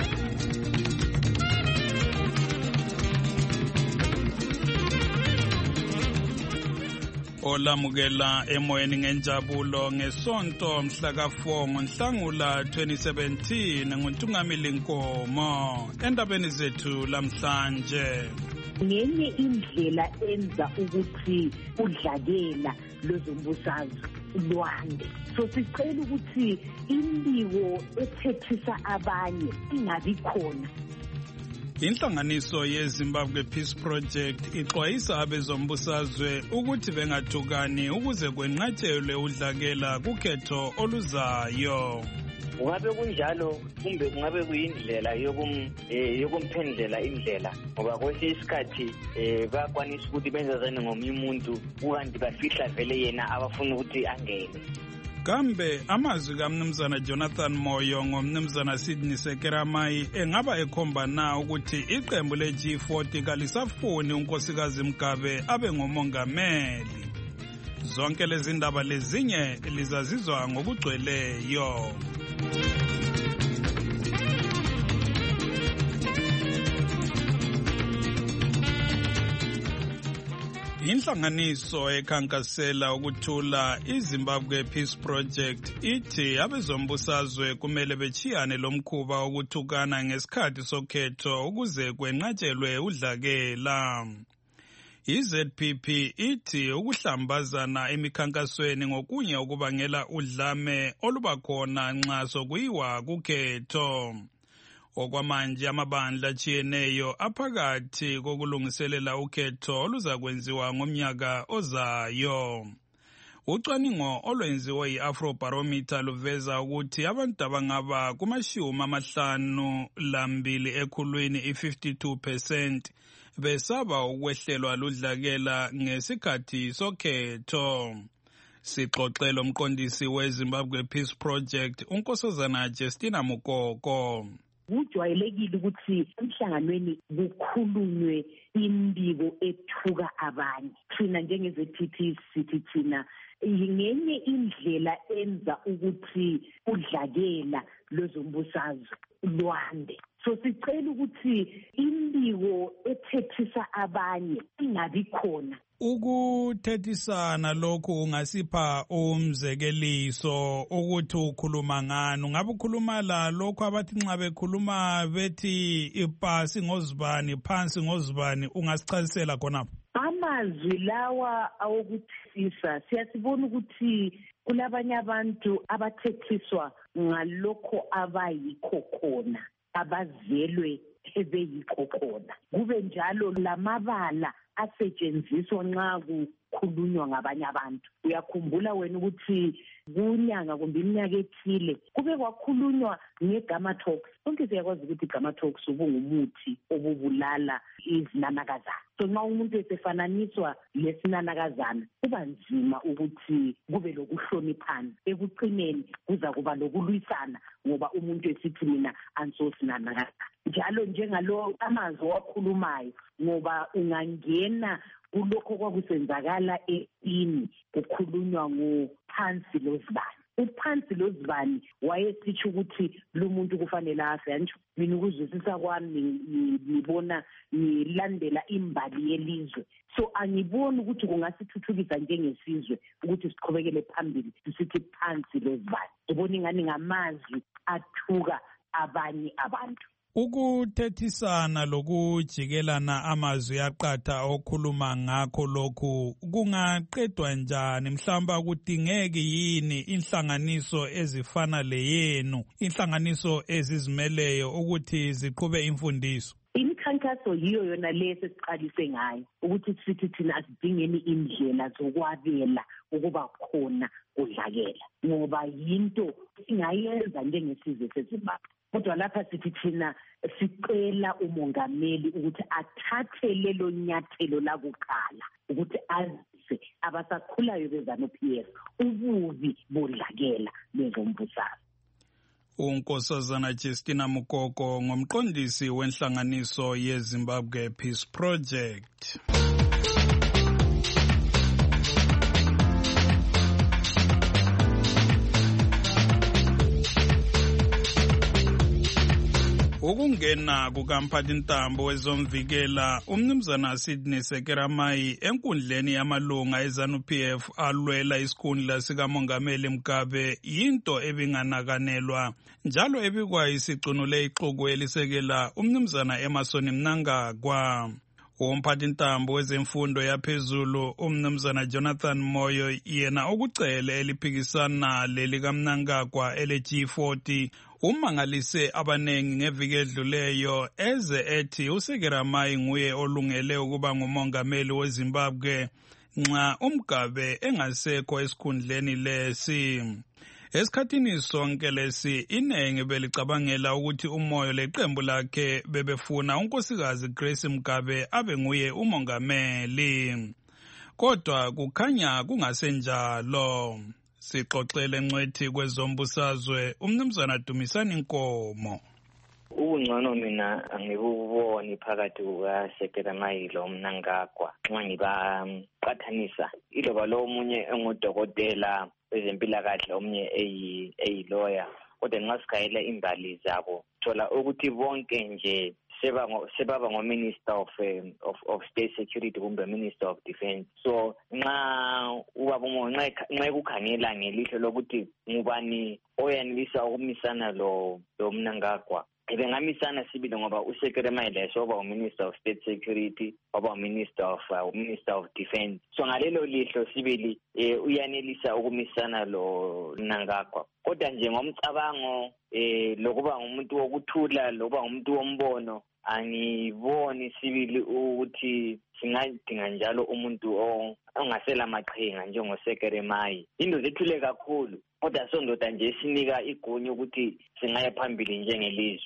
Olamukela emoyeni ngenjabulo ngesonto mhla ka4 ngoNhlangula 2017 nguNtungamili Nkomo endabeni zethu lamhlanje. Ngenye indlela enza ukuthi udlakela lozombusazwe lwande. So sicela ukuthi imbiko ethethisa abanye ingabi khona. Inhlanganiso yeZimbabwe Peace Project ixwayisa abezombusazwe ukuthi bengathukani ukuze kwenqatshelwe udlakela kukhetho oluzayo. Kungabe kunjalo kumbe kungabe kuyindlela yokumphendlela indlela ngoba kwesinye isikhathi bayakwanisa ukuthi benzazane ngomunye umuntu ukanti bafihla vele yena abafuna ukuthi angene. Kambe amazwi kaMnumzana Jonathan Moyo ngomnumzana Sydney Sekeramai engaba ekhomba na ukuthi iqembu le-G40 kalisafuni unkosikazi Mgabe abe ngomongameli. Zonke lezi ndaba lezinye lizazizwa ngokugcweleyo. Inhlanganiso ekhankasela ukuthula iZimbabwe Peace Project ithi abezombusazwe kumele bechiyane lomkhuba ukuthukana ngesikhathi sokhetho ukuze kwenqatshelwe udlakela. iZPP ithi ukuhlambazana emikhankasweni ngokunye okubangela udlame olubakhona nxa sokuyiwa kukhetho. Okwamanje amabandla achiyeneyo aphakathi kokulungiselela ukhetho oluzakwenziwa ngomnyaka ozayo. Ucwaningo olwenziwe yi-Afrobarometer luveza ukuthi abantu abangaba kuma-52 ekhulwini i-52% besaba ukwehlelwa ludlakela ngesikhathi sokhetho. Sixoxela umqondisi weZimbabwe Peace Project uNkosazana Justina Mukoko. Kujwayelekile ukuthi emhlanganweni kukhulunywe imbiko ethuka abanye. Thina njenge-ZPP sithi thina ngenye indlela enza ukuthi udlakela lozombusazwe lwande. So sicela ukuthi imbiko ethethisa abanye ingabi khona. Ukuthethisana lokhu ungasipha umzekeliso ukuthi ukhuluma ngani. Ungabe ukhuluma la lokho abathi nxa bekhuluma bethi ipasi ngozibani phansi ngozibani, ungasichazisela khonapho? Amazwi lawa awokuthethisa siyasibona ukuthi kulabanye abantu abathethiswa ngalokho abayikho khona, abazelwe ebeyikho khona. Kube njalo lamabala asetshenziswa nxa kukhulunywa ngabanye abantu. Uyakhumbula wena ukuthi kunyanga kumbe iminyaka ethile kube kwakhulunywa nge-gamatox. Sonke siyakwazi ukuthi i-gamatox ubungumuthi obubulala izinanakazana. So nxa umuntu esefananiswa lesinanakazana kuba nzima ukuthi kube lokuhloniphana. Ekucineni kuza kuba lokulwisana ngoba umuntu esithi mina ansosinanakazana. Njalo njengalo amazwi wakhulumayo ngoba ungangena kulokho kwakusenzakala eini kukhulunywa ngophansi lozibani. Uphansi lozibani wayesitsho ukuthi lo muntu kufanele afe. Antsho mina ukuzwisisa kwami ngibona ngilandela imbali yelizwe. So angiboni ukuthi kungasithuthukisa njengesizwe ukuthi siqhubekele phambili sisithi phansi lozibani. Ngibona ingani ngamazwi athuka abanye abantu. Ukuthethisana lokujikelana amazwi aqatha okhuluma ngakho lokhu kungaqedwa njani? Mhlamba kudingeki yini inhlanganiso ezifana leyenu, inhlanganiso ezizimeleyo ukuthi ziqhube imfundiso? Imikhankaso yiyo yona lesi siqalise ngayo ukuthi sithi thina asidingeni indlela zokwabela ukuba khona udlakela ngoba yinto singayenza njengesizwe seZimbabwe. Kodwa lapha sithi thina sicela umongameli ukuthi athathe lelo nyathelo lakuqala ukuthi azise abasakhulayo beZANU-PF ububi bodlakela bezombusazwe. uNkosazana Justina Mukoko ngomqondisi wenhlanganiso yeZimbabwe Peace Project. Ukungena kukamphathintambo wezomvikela umnumzana Sydney Sekeramai enkundleni yamalunga eZANU-PF alwela isikhundla sikamongameli Mugabe yinto ebinganakanelwa njalo ebikwa isigcunule ixuku elisekela umnumzana Emmerson Mnangagwa. Umphathintambo wezemfundo yaphezulu umnumzana Jonathan Moyo yena ukucele eliphikisana lelikaMnangagwa ele-G40 umangalise abanengi ngeviki edluleyo eze ethi uSekeramai nguye olungele ukuba ngumongameli weZimbabwe nxa uMugabe engasekho esikhundleni lesi. Esikhathini sonke lesi inengi belicabangela ukuthi uMoyo leqembu lakhe bebefuna unkosikazi Grace Mugabe abe nguye umongameli. Kodwa kukhanya kungasenjalo. Sixoxele ngcwethi kwezombusazwe umnumzana Dumisani Nkomo. Ungcono mina angikuboni phakathi kukaSekeramai lo Mnangagwa nxa ngibaqathanisa iloba lo omunye engudokotela wezempilakahle omunye eyi-lawyer kodwa nxa sikhayela imbali zabo thola ukuthi bonke nje sebaba ngo-Minister of State Security kumbe Minister of Defense. So nxa kukhangela ngelihlo lokuthi ngubani oyanelisa ukumisana lo Mnangagwa ebengamisana sibili ngoba uSekeramai leso waba uMinister of State Security waba uMinister of Defense. So ngalelo lihlo sibili uyanelisa ukumisana lo Mnangagwa. Kodwa nje ngomcabango lokuba ngumuntu wokuthula lokuba ngumuntu wombono angiboni sibili ukuthi singadinga njalo umuntu ongasela maqhinga njengoSekeramai. Into zethule kakhulu kodwa sondoda nje sinika igunya ukuthi singaya phambili njengelizwe.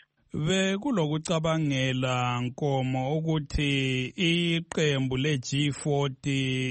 Bekulokucabangela Nkomo ukuthi iqembu le-G40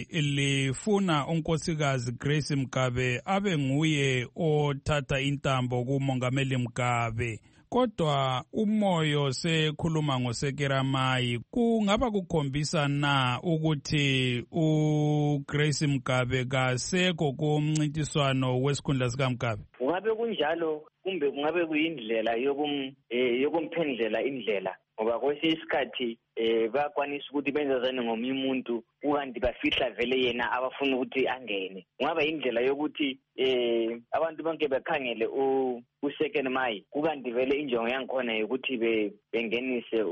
lifuna unkosikazi Grace Mugabe abe nguye othatha intambo kumongameli Mugabe. Kodwa uMoyo sekhuluma ngoSekeramai kungaba kukhombisa na ukuthi uGrace Mugabe kasekho kumncintiswano wesikhundla sikaMugabe? Kungabe kunjalo kumbe kungabe kuyindlela yokumphendlela indlela ngoba kwesinye isikhathi bayakwanisa ukuthi benzazane ngomunye umuntu ukanti bafihla vele yena abafuna ukuthi angene. Kungaba indlela yokuthi abantu bonke bekhangele uSekeramai kukanti vele injongo yangikhona yokuthi bengenise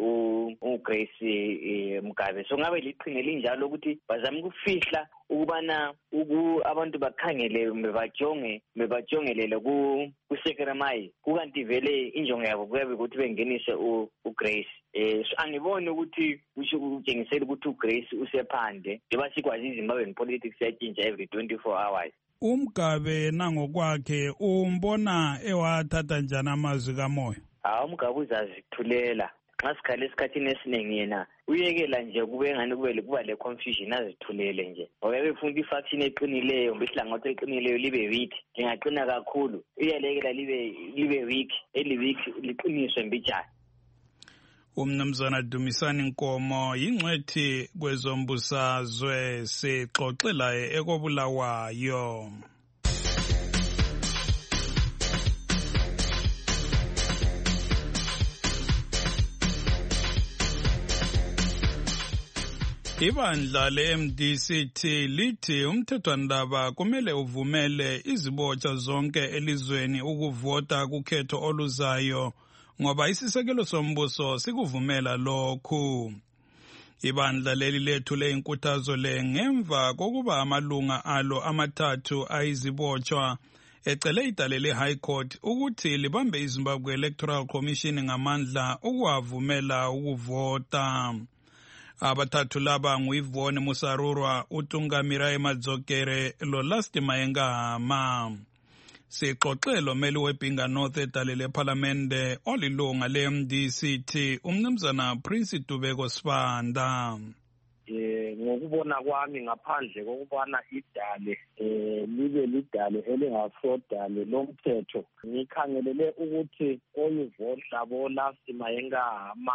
uGrace Mugabe. So ngabe liqhinga linjalo ukuthi bazame ukufihla ukubana abantu bakhangele bebajongelele kuSekeramai kukanti vele injongo yabo kuyabe ukuthi bengenise uGrace. Angiboni ukuthi kutshengisela ukuthi uGrace usephandle njengoba sikwazi iZimbabwean politics yatshintsha every 24 hours. uMugabe nangokwakhe umbona ewathatha njani amazwi kaMoyo? uMugabe uzazithulela nxa sikhale esikhathini esiningi yena uyekela nje kube ngani kuba le confusion azithulele nje ngoba befuna ifaction eqinileyo behlangothi eqinileyo libe weak lingaqina kakhulu uyalekela libe weak eli-weak liqiniswe mbijana. Umnumzana Dumisani Nkomo yingcwethi kwezombusazwe sixoxela ekobulawayo. Ibandla le-MDCT lithi umthethwandaba kumele uvumele izibotshwa zonke elizweni ukuvota kukhetho oluzayo ngoba isisekelo sombuso sikuvumela lokhu. Ibandla leli lethule inkuthazo le ngemva kokuba amalunga alo amathathu ayizibotshwa ecele idale le-High Court ukuthi libambe iZimbabwe Electoral Commission ngamandla ukuwavumela ukuvota. Abathathu laba nguYvonne Musarurwa, uTungamirayi Madzokere loLasti Mayengama. Sixoxelo meli weBinga North edale leParlamente olilunga le-MDCT umnumzana Prince Dubeko Sibanda. ngokubona kwami ngaphandle kokubana idale libe lidale elingasodale lomthetho ngikhangelele ukuthi oyivota bolasima engahama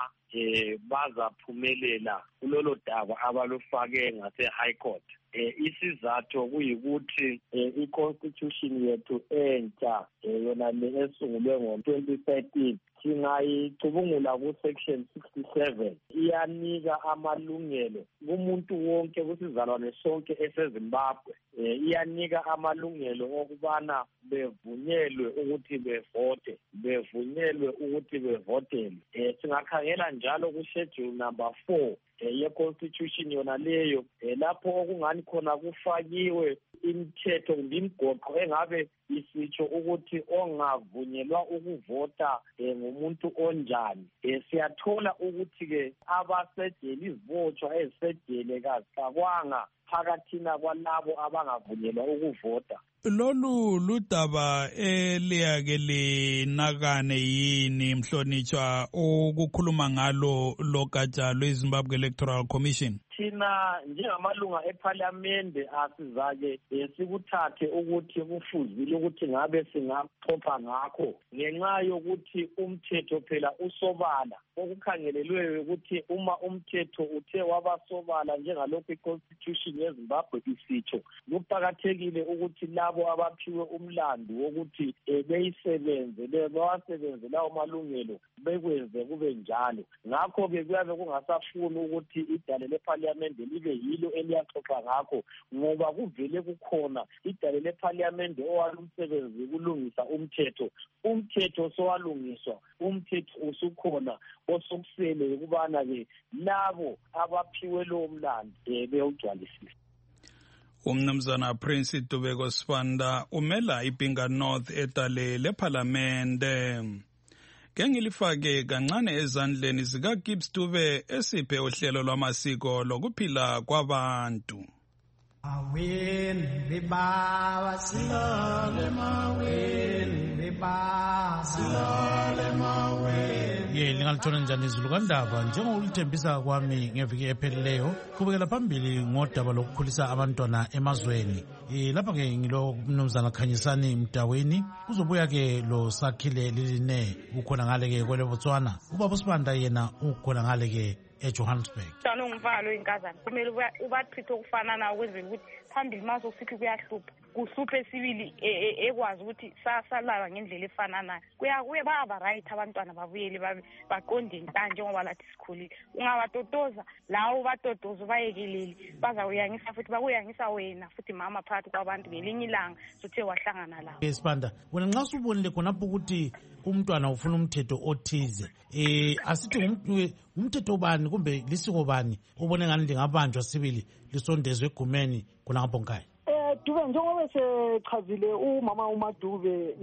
bazaphumelela kulolo daba abalufake ngase-high court. Isizathu kuyikuthi i-constitution yethu entsha yona le esungulwe ngo-2013 singayicubungula ku-section 67 iyanika amalungelo kumuntu wonke kusizalwane sonke eseZimbabwe iyanika amalungelo okubana bevunyelwe ukuthi bevote bevunyelwe ukuthi bevotele. Singakhangela njalo ku-schedule number 4 ye-constitution yona leyo lapho okungani khona kufakiwe imithetho kumbe imigoqo engabe isitsho ukuthi ongavunyelwa ukuvota ngumuntu onjani. Siyathola ukuthi-ke abasejele izivotshwa ezisejele kazifakwanga phakathina kwalabo abangavunyelwa ukuvota. Lolu ludaba eliyake linakane yini mhlonitshwa ukukhuluma ngalo logatsha lweZimbabwe Electoral Commission? Thina njengamalunga eParliament asizake sikuthathe ukuthi kufuzile ukuthi ngabe singaxoxa ngakho ngenxa yokuthi umthetho phela usobala okukhangelelweyo ukuthi uma umthetho uthe wabasobala njengalokhu iConstitution yeZimbabwe isitsho kuqakathekile ukuthi labo abaphiwe umlando wokuthi beyisebenze bawasebenze lawo malungelo bekwenze kube njalo. Ngakho-ke kuyabe kungasafuni ukuthi idale leParliament libe yilo eliyaxoxa ngakho ngoba kuvele kukhona idale leParliament owalumsebenzi kulungisa umthetho sowalungiswa umthetho usukhona osokusele ukubana-ke labo abaphiwe lowo mlando bewugcwalisile. Umnumzana Prince Dubeko Sibanda umela iBinga North edale leParlamente. Ngengilifake kancane ezandleni zikaGibbs Dube esiphe uhlelo lwamasiko lokuphila kwabantu. Aweni bebaba silale maweni bebaba silale maweni. Lingalithona njani izulu kandaba njengolithembisa kwami ngeviki ephelileyo qhubekela phambili ngodaba lokukhulisa abantwana emazweni. Lapha ke ngilo mnumzana Khanyisani Mdaweni kuzobuya ke lo Sakhile Liline ukhona ngale ke kwele Botswana ubaba Sibanda yena ukhona ngale ke eJohannesburg. Ngumfana oyinkazana kumele ubachithe okufanana ukwenzela ukuthi phambili mase usithi kuyahlupha kuhluphe sibili ekwazi ukuthi sasalala ngendlela efananayo kuye baba right abantwana babuyele baqonde nta njengoba lathi sikhulile ungabatotoza lawo batotozo bayekelele bazawuyangisa futhi bakuyangisa wena futhi mama phakathi kwabantu ngelinye ilanga suthe wahlangana lawo. Sibanda wena nxa subonile khonapho ukuthi umntwana ufuna umthetho othize asithi umthetho bani kumbe lisiko bani ubone ngani lingabanjwa sibili lisondezwe egumeni khonapho nkhaya? Dube njengoba sechazile umama uMadube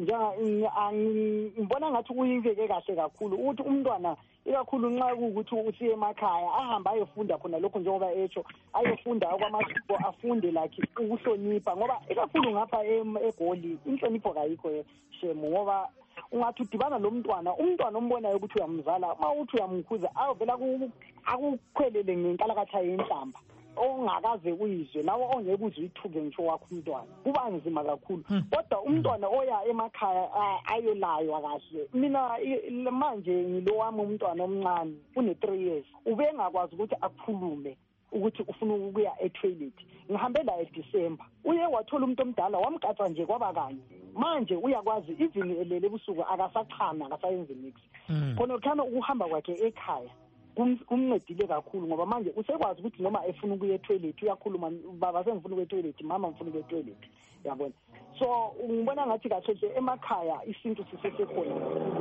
ngibona ngathi uyibeke kahle kakhulu ukuthi umntwana ikakhulu nxa ukuthi usiye emakhaya ahamba ayefunda khona lokho njengoba etsho ayefunda kwamasiko afunde lakhe ukuhlonipha ngoba ikakhulu ngapha eGoli inhlonipho kayikho shemu ngoba ungathi udibana lo umntwana ombonayo ukuthi uyamzala ma uthi uyamkhuza avela akukhwelele ngenkalakatha yenhlamba ongakaze uyizwe nawe ongeke uze uyithuke ngisho wakho umntwana kuba nzima kakhulu kodwa umntwana oya emakhaya ayolaywa kahle mina manje ngilo wami umntwana omncane une-3 years ubengakwazi ukuthi akhulume ukuthi ufuna ukuya etoilet ngihambe la eDecember uye wathola umuntu omdala wamgata nje kwaba kanye manje uyakwazi even elele ebusuku akasachama akasayenzi mix khona ukhana ukuhamba kwakhe ekhaya kumncedile kakhulu ngoba manje usekwazi ukuthi noma efuna ukuya etoilet uyakhuluma baba sengifuna ukuya etoilet mama ngifuna ukuya etoilet yabona so ngibona ngathi kahle nje emakhaya isintu sisesekhona.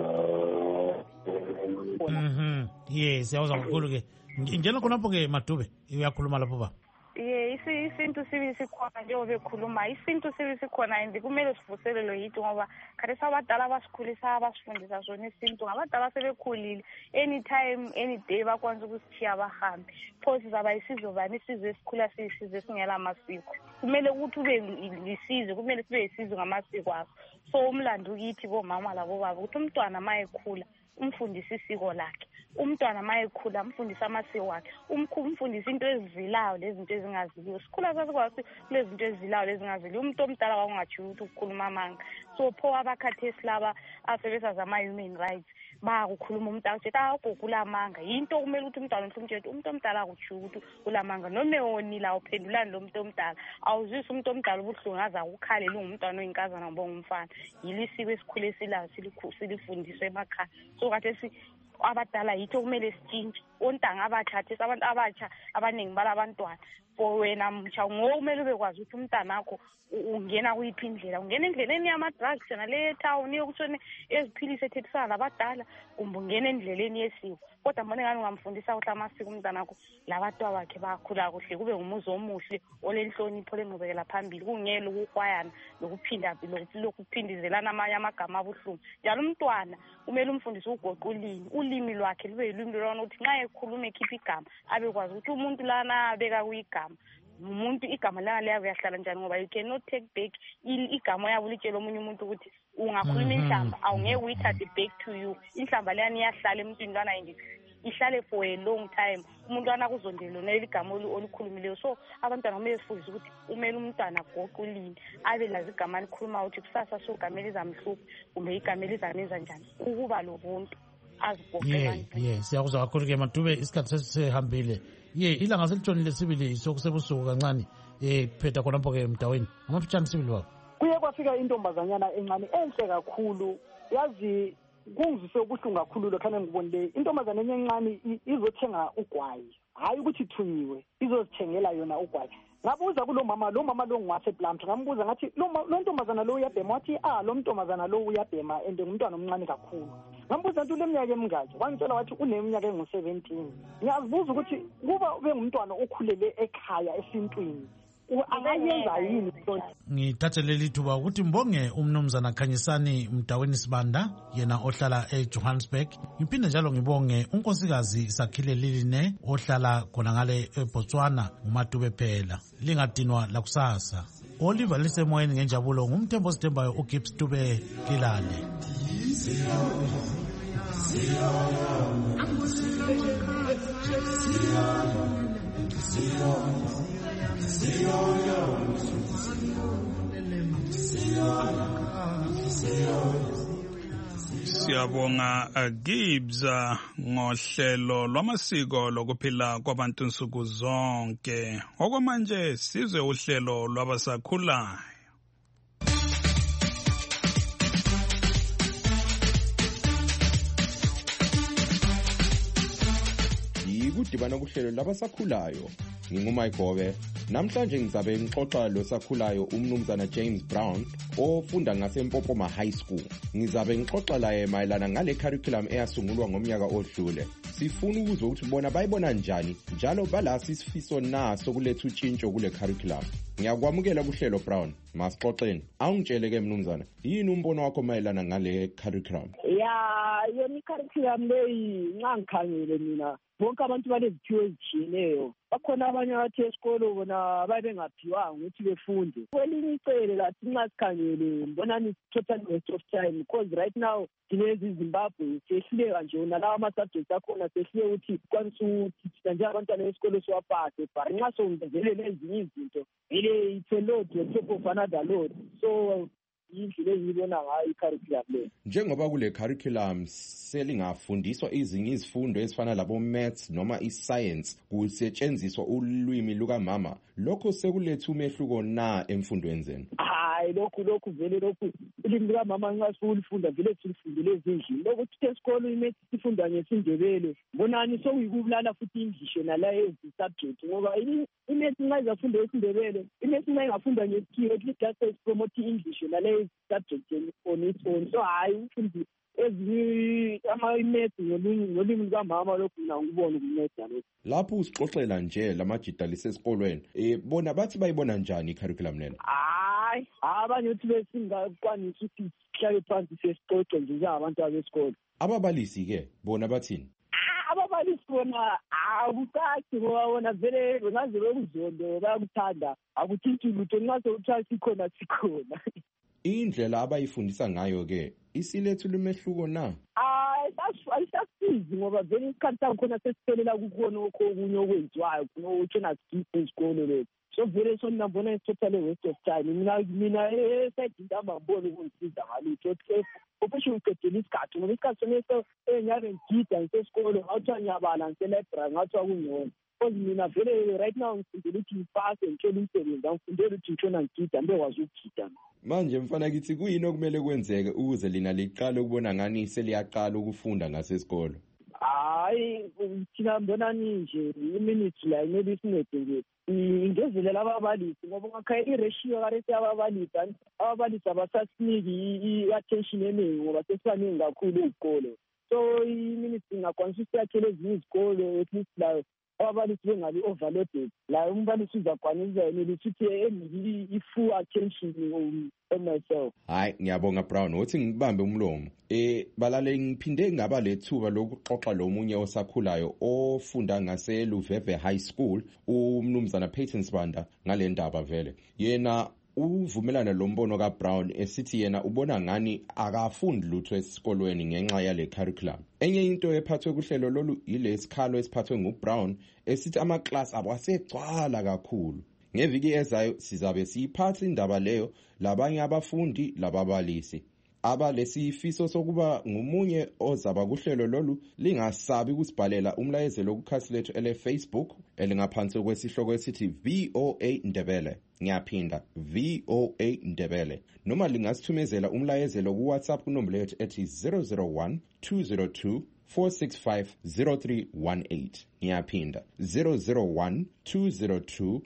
Yes yawuza kakhulu ke njena khonapho ke Madube uyakhuluma lapho ba isintu sibi sikhona njengoba ekhuluma isintu sibi sikhona and kumele sivuselelwe yithi ngoba khathesi abadala basikhulisa abasifundisa sona isintu ngabadala sebekhulile anytime any day bakwanisa ukusithiya bahambe pho sizaba isizwe bani isizwe esikhula siyisizwe singela masiko kumele ukuthi ube lisizwe kumele sibe yisizwe ngamasiko akho so umlando kithi bomama labo baba ukuthi umntwana mayekhula umfundise isiko lakhe umntwana mayekhula mfundisa amasiko wakhe, umfundisa into ezizilayo lezinto ezingaziliyo. Sikhula sasikwazi kulezinto ezizilayo lezingaziliyo. Umuntu omdala wakungatshiwo ukuthi ukukhuluma amanga. So pho abakhathesi laba asebenza ama-human rights bakukhuluma umuntu akutshethe agogo ulamanga. Yinto kumele ukuthi umntwana omhlumtshete umuntu omdala akutshiwo ukuthi ulamanga. Noma ewonile awuphendulani lo muntu omdala. Awuzwisi umuntu omdala ubuhlungu aze akukhalele ungumntwana oyinkazana ngoba ungumfana. Yilisiko esikhule silayo silifundiswe emakhaya. So kathesi abadala yitho kumele sitshintshe. Ontanga abatsha abantu abatsha abaningi balabantwana. For wena mtsha ngomele ubekwazi ukuthi umntana wakho ungena kuyiphi indlela. Ungena endleleni yama-drugs nale town yokuthona eziphilise ethethisana labadala kumbe ungena endleleni yesiko. Kodwa mbona ngani ungamfundisa ukuthi amasiko umntana wakho labantu bakhe bakhula kuhle kube umuzi omuhle olenhlonipho lengqubekela phambili kungela ukukwayana lokuphindizelana amanye amagama abuhlungu. Njalo umntwana kumele umfundise ugoqa ulimi lwakhe lube yilimi lona ukuthi nxa ekhuluma ekhipha igama abekwazi ukuthi umuntu lana abeka kuyigama umuntu igama lana liyabe yahlala njani ngoba you cannot take back igama yabo litshela omunye umuntu ukuthi ungakhuluma inhlamba awungeke uyithathe back to you. Inhlamba leyani iyahlala emntwini lana ihlale for a long time. Umuntu lana kuzondela lona igama olukhulumileyo. So abantwana kumele sifundise ukuthi umele umntwana agoqe ulimi abe lazi igama alikhuluma ukuthi kusasa so igama elizamhlupha kumbe igama elizamenza njani ukuba lobuntu azigoqe. Siyakuzwa kakhulu ke Madube, isikhathi sesihambile. Ilanga selitshonile sibili sokusebusuku kancane phetha khonapho ke Mdaweni. Amafitshane sibili wabo. Kuye kwafika intombazanyana encane enhle kakhulu. Yazi kungizise ubuhlungu kakhulu lokhana ngibonile intombazana encane izothenga ugwayi. Hayi ukuthi thunyiwe, izozithengela yona ugwayi. Ngabuza kulo mama lo ngwase Blamth ngambuza ngathi lo ntombazana lo uyabhema wathi lo ntombazana lo uyabhema ende ngumntwana omncane kakhulu. Ngambuza nto leminyaka emingaki wangitshela wathi uneminyaka engu-17. Ngiyazibuza ukuthi kuba ube ngumntwana okhulele ekhaya esintwini angayenza yini sonke. Ngithathe leli thuba ukuthi mbonge umnumzana Khanyisani Mdaweni Sibanda yena ohlala eJohannesburg. Ngiphinde njalo ngibonge unkosikazi Sakhile Liline ohlala khona ngale eBotswana nguMadube phela. Lingadinwa lakusasa. Oliver lisemoyeni ngenjabulo ngumthembo Sithembayo uGibbs Dube Kilale. Siyabonga Gibbs ngohlelo lwamasiko lokuphila kwabantu nsuku zonke. Okwamanje sizwe uhlelo lwabasakhulayo. Yikudibana kuhlelo labasakhulayo. NginguMayigobe. Namhlanje ngizabe ngixoxa losakhulayo umnumzana James Brown ofunda ngaseMpopoma High School. Ngizabe ngixoxa laye mayelana ngale curriculum eyasungulwa ngomnyaka odlule. Sifuna ukuzwa ukuthi bona bayibona njani njalo balasi isifiso naso kuletha utshintsho kule curriculum. Ngiyakwamukela kuhlelo Brown. Masixoxeni. Awungitshele ke mnumzana, yini umbono wakho mayelana ngale curriculum? Yona i-curriculum leyi nxa ngikhangele mina bonke abantu baneziphiwo ezitshiyeneyo. Bakhona abanye abathi esikolo bona babengaphiwanga ukuthi befunde. Kwelinye icele lathi nxa sikhangele mbonani total waste of time because right now sinezi eZimbabwe sehluleka nje nalawa ama-subjects akhona sehluleka ukuthi kwanisa ukuthi thina njengabantwana besikolo siwapase but nxa songezelele ezinye izinto vele it's a load on top of another load. So indlela engibona ngayo i-curriculum le. Njengoba kule curriculum selingafundiswa ezinye izifundo ezifana labo maths noma i-science kusetshenziswa ulwimi lukamama, lokho sekuletha umehluko na emfundweni zenu? Hayi lokhu vele lokhu ulimi lukamama nxa sikulifunda vele silifundele ezindlini. Lokuthi esikolo imaths sifunda ngesindebele mbonani sokuyikubulala futhi English nala ezi-subject ngoba imaths nxa izafunda esindebele imaths nxa ingafunda ngesikhiwa at least just promote English nala ezi-subject on its own. So hayi ufundi ezinye ama-maths ngolimi lukamama lokhu mina ngibona ukunceda lokhu. Lapho usixoxela nje lamajida lisesikolweni bona bathi bayibona njani i-curriculum lena? Hayi abanye uthi besingakwanisa ukuthi sihlale phansi sesixoxe nje njengabantu abesikolo. Ababalisi ke bona bathini? Ababalisi bona akucaci ngoba bona vele bengaze bekuzonde bayakuthanda akuthinti lutho nxa sewuthiwa sikhona. Indlela abayifundisa ngayo ke isilethu lumehluko na? Ayisasiyo easy ngoba vele isikhathi sakhona sesiphelela kukhona okunye okwenziwayo kuthina sigiphe isikolo lethu. So vele so nabona it's totally waste of time. Mina esayidini ambamboni ukungisiza ngalutho. Official uqedile isikhathi ngoba isikhathi soneso engabe ngigida ngisesikolo ngawuthi nyabala ngise-library ngawuthi kungcono. Because mina vele right now ngifundela ukuthi ngipase ngithole umsebenzi angifundela ukuthi ngitshona ngigida ngibekwazi ukugida. Manje mfana kithi kuyini okumele kwenzeke ukuze lina liqale ukubona ngani seliyaqala ukufunda ngasesikolo? Hayi thina mbonani nje iminutes la maybe sinede nje ingezelela ababalisi ngoba ngakhaya i-ratio karese ababalisi abasasiniki i-attention eningi ngoba sesibaningi kakhulu izikole. So i-minutes ingakwanisa ukuyakhela ezinye izikole at least la ababalisi bengali-overloaded la umbalisi uzakwanisa yena ukuthi eniki i-full attention on myself. Hayi ngiyabonga Brown uthi ngibambe umlomo. Balale ngiphinde ngaba lethuba lokuxoxa lomunye osakhulayo ofunda ngase Luveve High School umnumzana Peyton Sibanda ngale ndaba vele. Yena uvumelana lo mbono ka Brown esithi yena ubona ngani akafundi lutho esikolweni ngenxa yale curriculum. Enye into ephathwe kuhlelo lolu ilesikhalo esiphathwe nguBrown esithi ama-class abo asegcwala kakhulu. Ngeviki ezayo sizabe siyiphatha indaba leyo labanye abafundi lababalisi. Abalesifiso sokuba ngumunye ozaba kuhlelo lolu lingasabi ukusibhalela umlayezelo kukhasi lethu ele-Facebook elingaphansi kwesihloko esithi VOA Ndebele. Ngiyaphinda VOA Ndebele. Noma lingasithumezela umlayezelo ku-WhatsApp kunombolo yethu ethi 001 202 4650318. Ngiyaphinda 001 202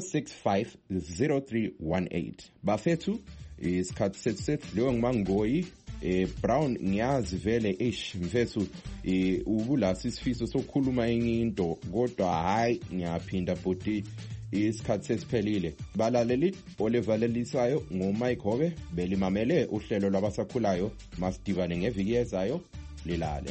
4650318. Bafethu isikhathi sethu leyo ngimangoyi Brown ngiyazi vele mfethu ubulasi isifiso sokukhuluma enye into kodwa hayi ngiyaphinda futhi isikhathi sesiphelile. Balaleli olevalelisayo ngoMike Hobe belimamele uhlelo lwabasakhulayo masidivane ngeviki ezayo lilale.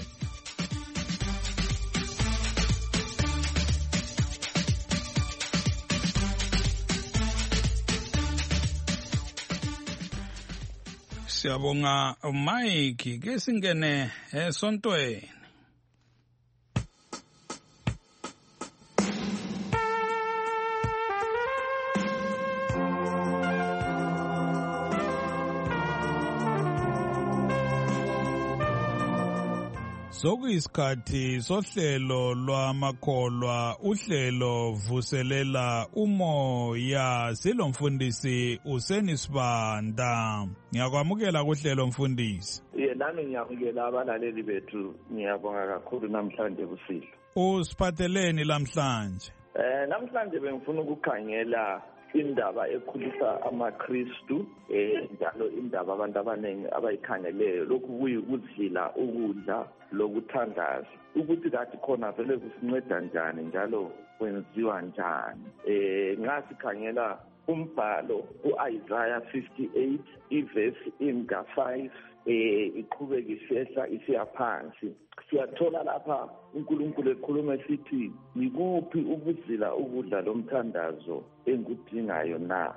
Siyabonga Mike ke singene esontweni. Sokuyisikhathi sohlelo lwamakholwa uhlelo vuselela umoya silomfundisi Useni Sibanda. Ngiyakwamukela kuhlelo mfundisi. Nami ngiyamukela abalaleli bethu ngiyabonga kakhulu namhlanje kusihlwa. Usiphatheleni namhlanje? Namhlanje bengifuna ukukhangela indaba ekhulisa amaKristu njalo indaba abantu abaningi abayikhangeleyo lokhu kuyikudlila ukudla lokuthandaza ukuthi kathi khona vele kusinceda njani njalo kwenziwa njani. Nxa sikhangela umbhalo u-Isaiah 58 ivesi imka 5 iqhubeka isehla isiya phansi siyathola lapha uNkulunkulu ekhuluma esithi nikuphi ukuzila ukudla lomthandazo engudingayo na.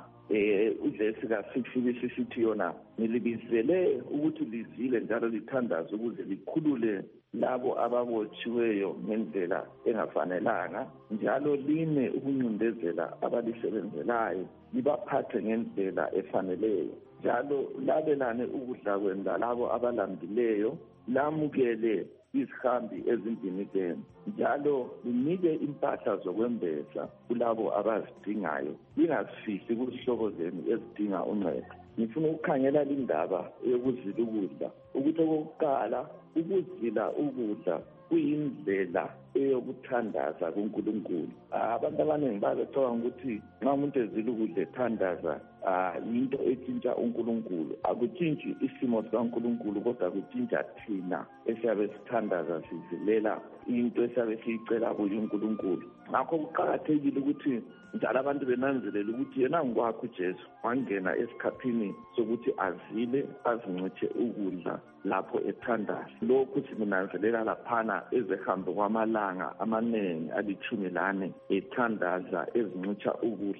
Ivesi ka-6 sithi yona nilibizele ukuthi lizile njalo lithandaze ukuze likhulule labo ababotshiweyo ngendlela engafanelanga njalo line ukuncindezela abalisebenzelayo libaphathe ngendlela efaneleyo njalo labelane ukudla kwenda labo abalambileyo lamukele izihambi ezimbini zenu njalo linike impahla zokwembesa kulabo abazidingayo lingazifihli kuzihlobo zenu ezidinga uncedo. Ngifuna ukukhangela lindaba yokuzila ukudla ukuthi okokuqala ukuzila ukudla kuyindlela eyokuthandaza kuNkulunkulu. Abantu abaningi babecabanga ukuthi nxa umuntu ezila ukudla ethandaza into etshintsha uNkulunkulu. Akutshintshi isimo sikaNkulunkulu kodwa kutshintsha thina esiyabe sithandaza sizilela into esiyabe siyicela kuyo uNkulunkulu. Ngakho kuqakathekile ukuthi njalo abantu benanzelela ukuthi yena ngokwakhe uJesu wangena esikhaphini sokuthi azile azincithe ukudla lapho ethandaza. Lokhu sikunanzelela laphana ezehambe kwamalanga amanengi 14 ethandaza ezincitha ukudla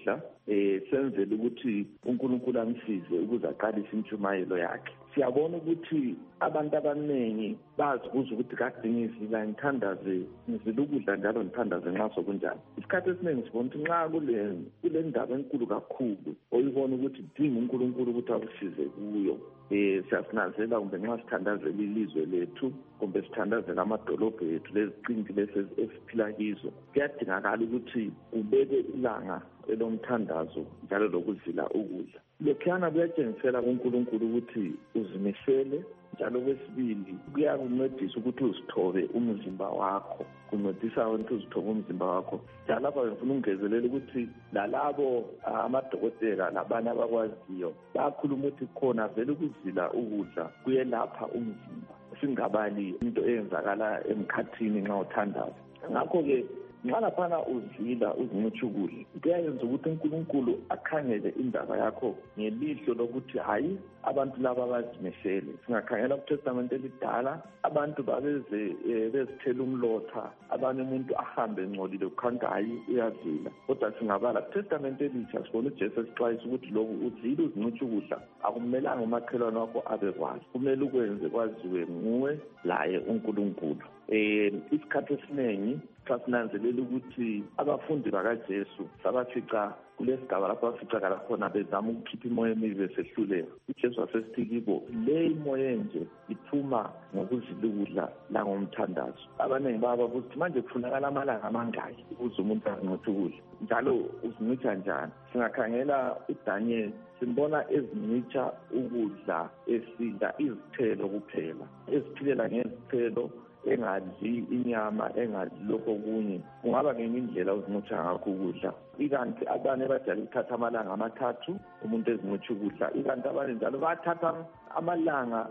senzele ukuthi uNkulunkulu amsize ukuze aqalise intshumayelo yakhe. Siyabona ukuthi abantu abaningi bazibuza ukuthi kade ngizila ngithandaze ngizila ukudla njalo ngithandaze nxa sokunjani. Isikhathi esiningi sibona ukuthi nxa kule ndaba enkulu kakhulu oyibona ukuthi idinga uNkulunkulu ukuthi akusize kuyo, siyasinazela kumbe nxa sithandazela ilizwe lethu kumbe sithandazela amadolobho ethu leziqingi lezi esiphila kizo, kuyadingakala ukuthi ubeke ilanga elomthandazo njalo lokuzila ukudla. Lokhuyana kuyatshengisela kuNkulunkulu ukuthi uzimisele, njalo kwesibili kuyakuncedisa ukuthi uzithobe umzimba wakho, kuncedisa ukuthi uzithobe umzimba wakho. Njalo lapha ngifuna ukungezelela ukuthi lalabo amadokotela labanye abakwaziyo bayakhuluma ukuthi khona vele ukuzila ukudla kuyelapha umzimba, singabali into eyenzakala emkhathini nxa uthandaza. Ngakho-ke nxa laphana uzila uzincitsha ukudla, kuyayenza ukuthi uNkulunkulu akhangele indaba yakho ngelihlo lokuthi hayi abantu laba bazimisele. Singakhangela kuTestament elidala abantu babeze bezithela umlotha, abanye umuntu ahambe engcolile kukhanga hayi uyazila. Kodwa singabala kuTestament elitsha sibona uJesu esixwayisa ukuthi lokhu uzile uzincitsha ukudla akumelanga umakhelwane wakho abekwazi, kumele ukwenze kwaziwe nguwe laye uNkulunkulu. Isikhathi esiningi sasinanzelela ukuthi abafundi bakaJesu sabafica kulesigaba lapho baficakala khona bezama ukukhipha imoya emibi besehluleka. uJesu wasesithi kibo, le imoya enje iphuma ngokuzila ukudla langomthandazo. Abaningi bababuza ukuthi manje kufunakala amalanga amangaki ukuze umuntu azincithe ukudla, njalo uzincitha njani? Singakhangela uDaniel simbona ezincitha ukudla esidla izithelo kuphela, eziphilela ngezithelo, engadli inyama, engadli lokho okunye. Kungaba ngenye indlela uzincitha ngakho ukudla. Ikanti abanye bajala ukuthatha amalanga amathathu umuntu ezincitha ukudla, ikanti abanye njalo bathatha amalanga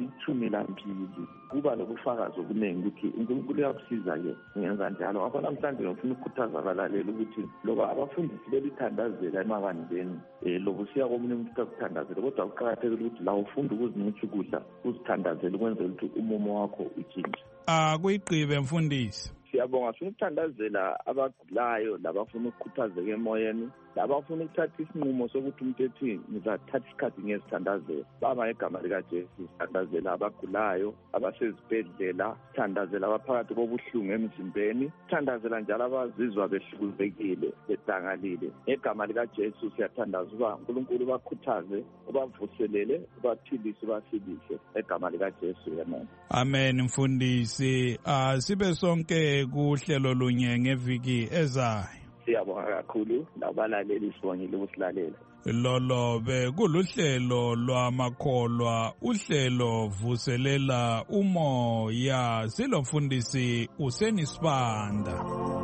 ali12. Kuba lokufakaza okuningi ukuthi uNkulunkulu uyakusiza-ke ngenza njalo. Ngakho namhlanje ngifuna ukukhuthaza abalaleli ukuthi loba abafundisi belithandazela emabandleni, loba usiya komunye umuntu kakuthandazele, kodwa kuqakathekile ukuthi la ufunda ukuzincitha ukudla uzithandazele ukwenzela ukuthi umumo wakho utshintshe. Kuyigqibe mfundisi. Siyabonga, sifuna ukuthandazela abagulayo labafuna ukukhuthazeka emoyeni, labafuna ukuthatha isinqumo sokuthi umuntu ethi ngizathatha isikhathi ngezithandazela. Baba ngegama likaJesu sithandazela abagulayo, abasezibhedlela, sithandazela abaphakathi kobuhlungu emzimbeni, sithandazela njalo abazizwa behlukuzekile bedangalile. Ngegama likaJesu siyathandaza uba uNkulunkulu bakhuthaze, ubavuselele, ubaphilise, ubasilise. Ngegama likaJesu, amen. Amen mfundisi. Sibe sonke kuhlelo lunye ngeviki ezayo. Siyabonga kakhulu labalaleli sibongile ukusilalela. Lolo bekuluhlelo lwamakholwa, uhlelo vuselela umoya, silomfundisi uSenisibanda.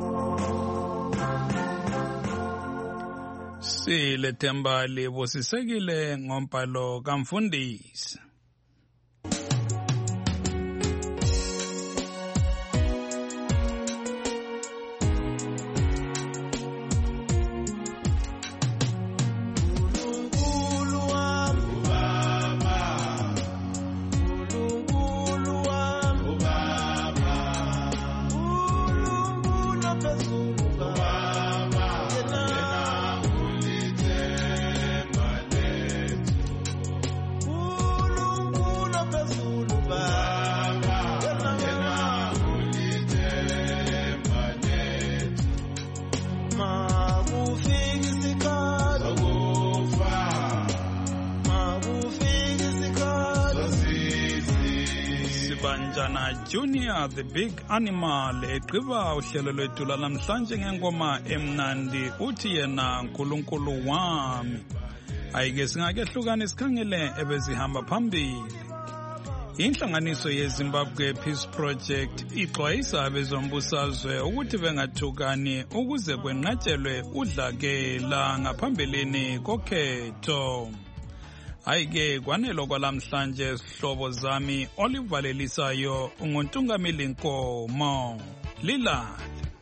Silethemba libusisekile ngombhalo kamfundisi. Junior the Big Animal egqiba uhlelo lwethu namhlanje ngengoma emnandi uthi yena uNkulunkulu wami. Ayike singakehlukana sikhangele ebezihamba phambili. Inhlanganiso yeZimbabwe Peace Project ixwayisa abezombusazwe ukuthi bengathukani ukuze kwenqatshelwe udlakela ngaphambilini kokhetho. Ayike kwanelo kwalamhlanje sihlobo zami olivalelisayo unguntungameli Nkomo Lilali.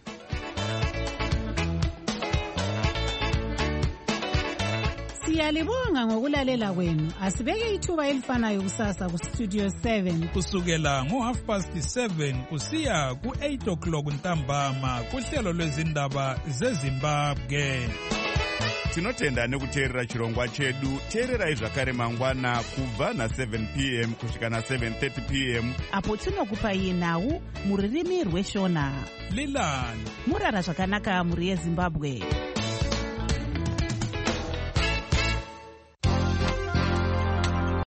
Siyalibonga ngokulalela kwenu. Asibeke ithuba elifanayo kusasa ku Studio 7 kusukela ngo7:30 kusiya ku8 o'clock ntambama kuhlelo lwezindaba zeZimbabwe. tinotenda nekuteerera chirongwa chedu. teererai zvakare mangwana kubva na7 p.m. kusvika na7:30 p.m. apo tinokupai nhau muririmi rweshona. lilani murara zvakanaka muri yezimbabwe.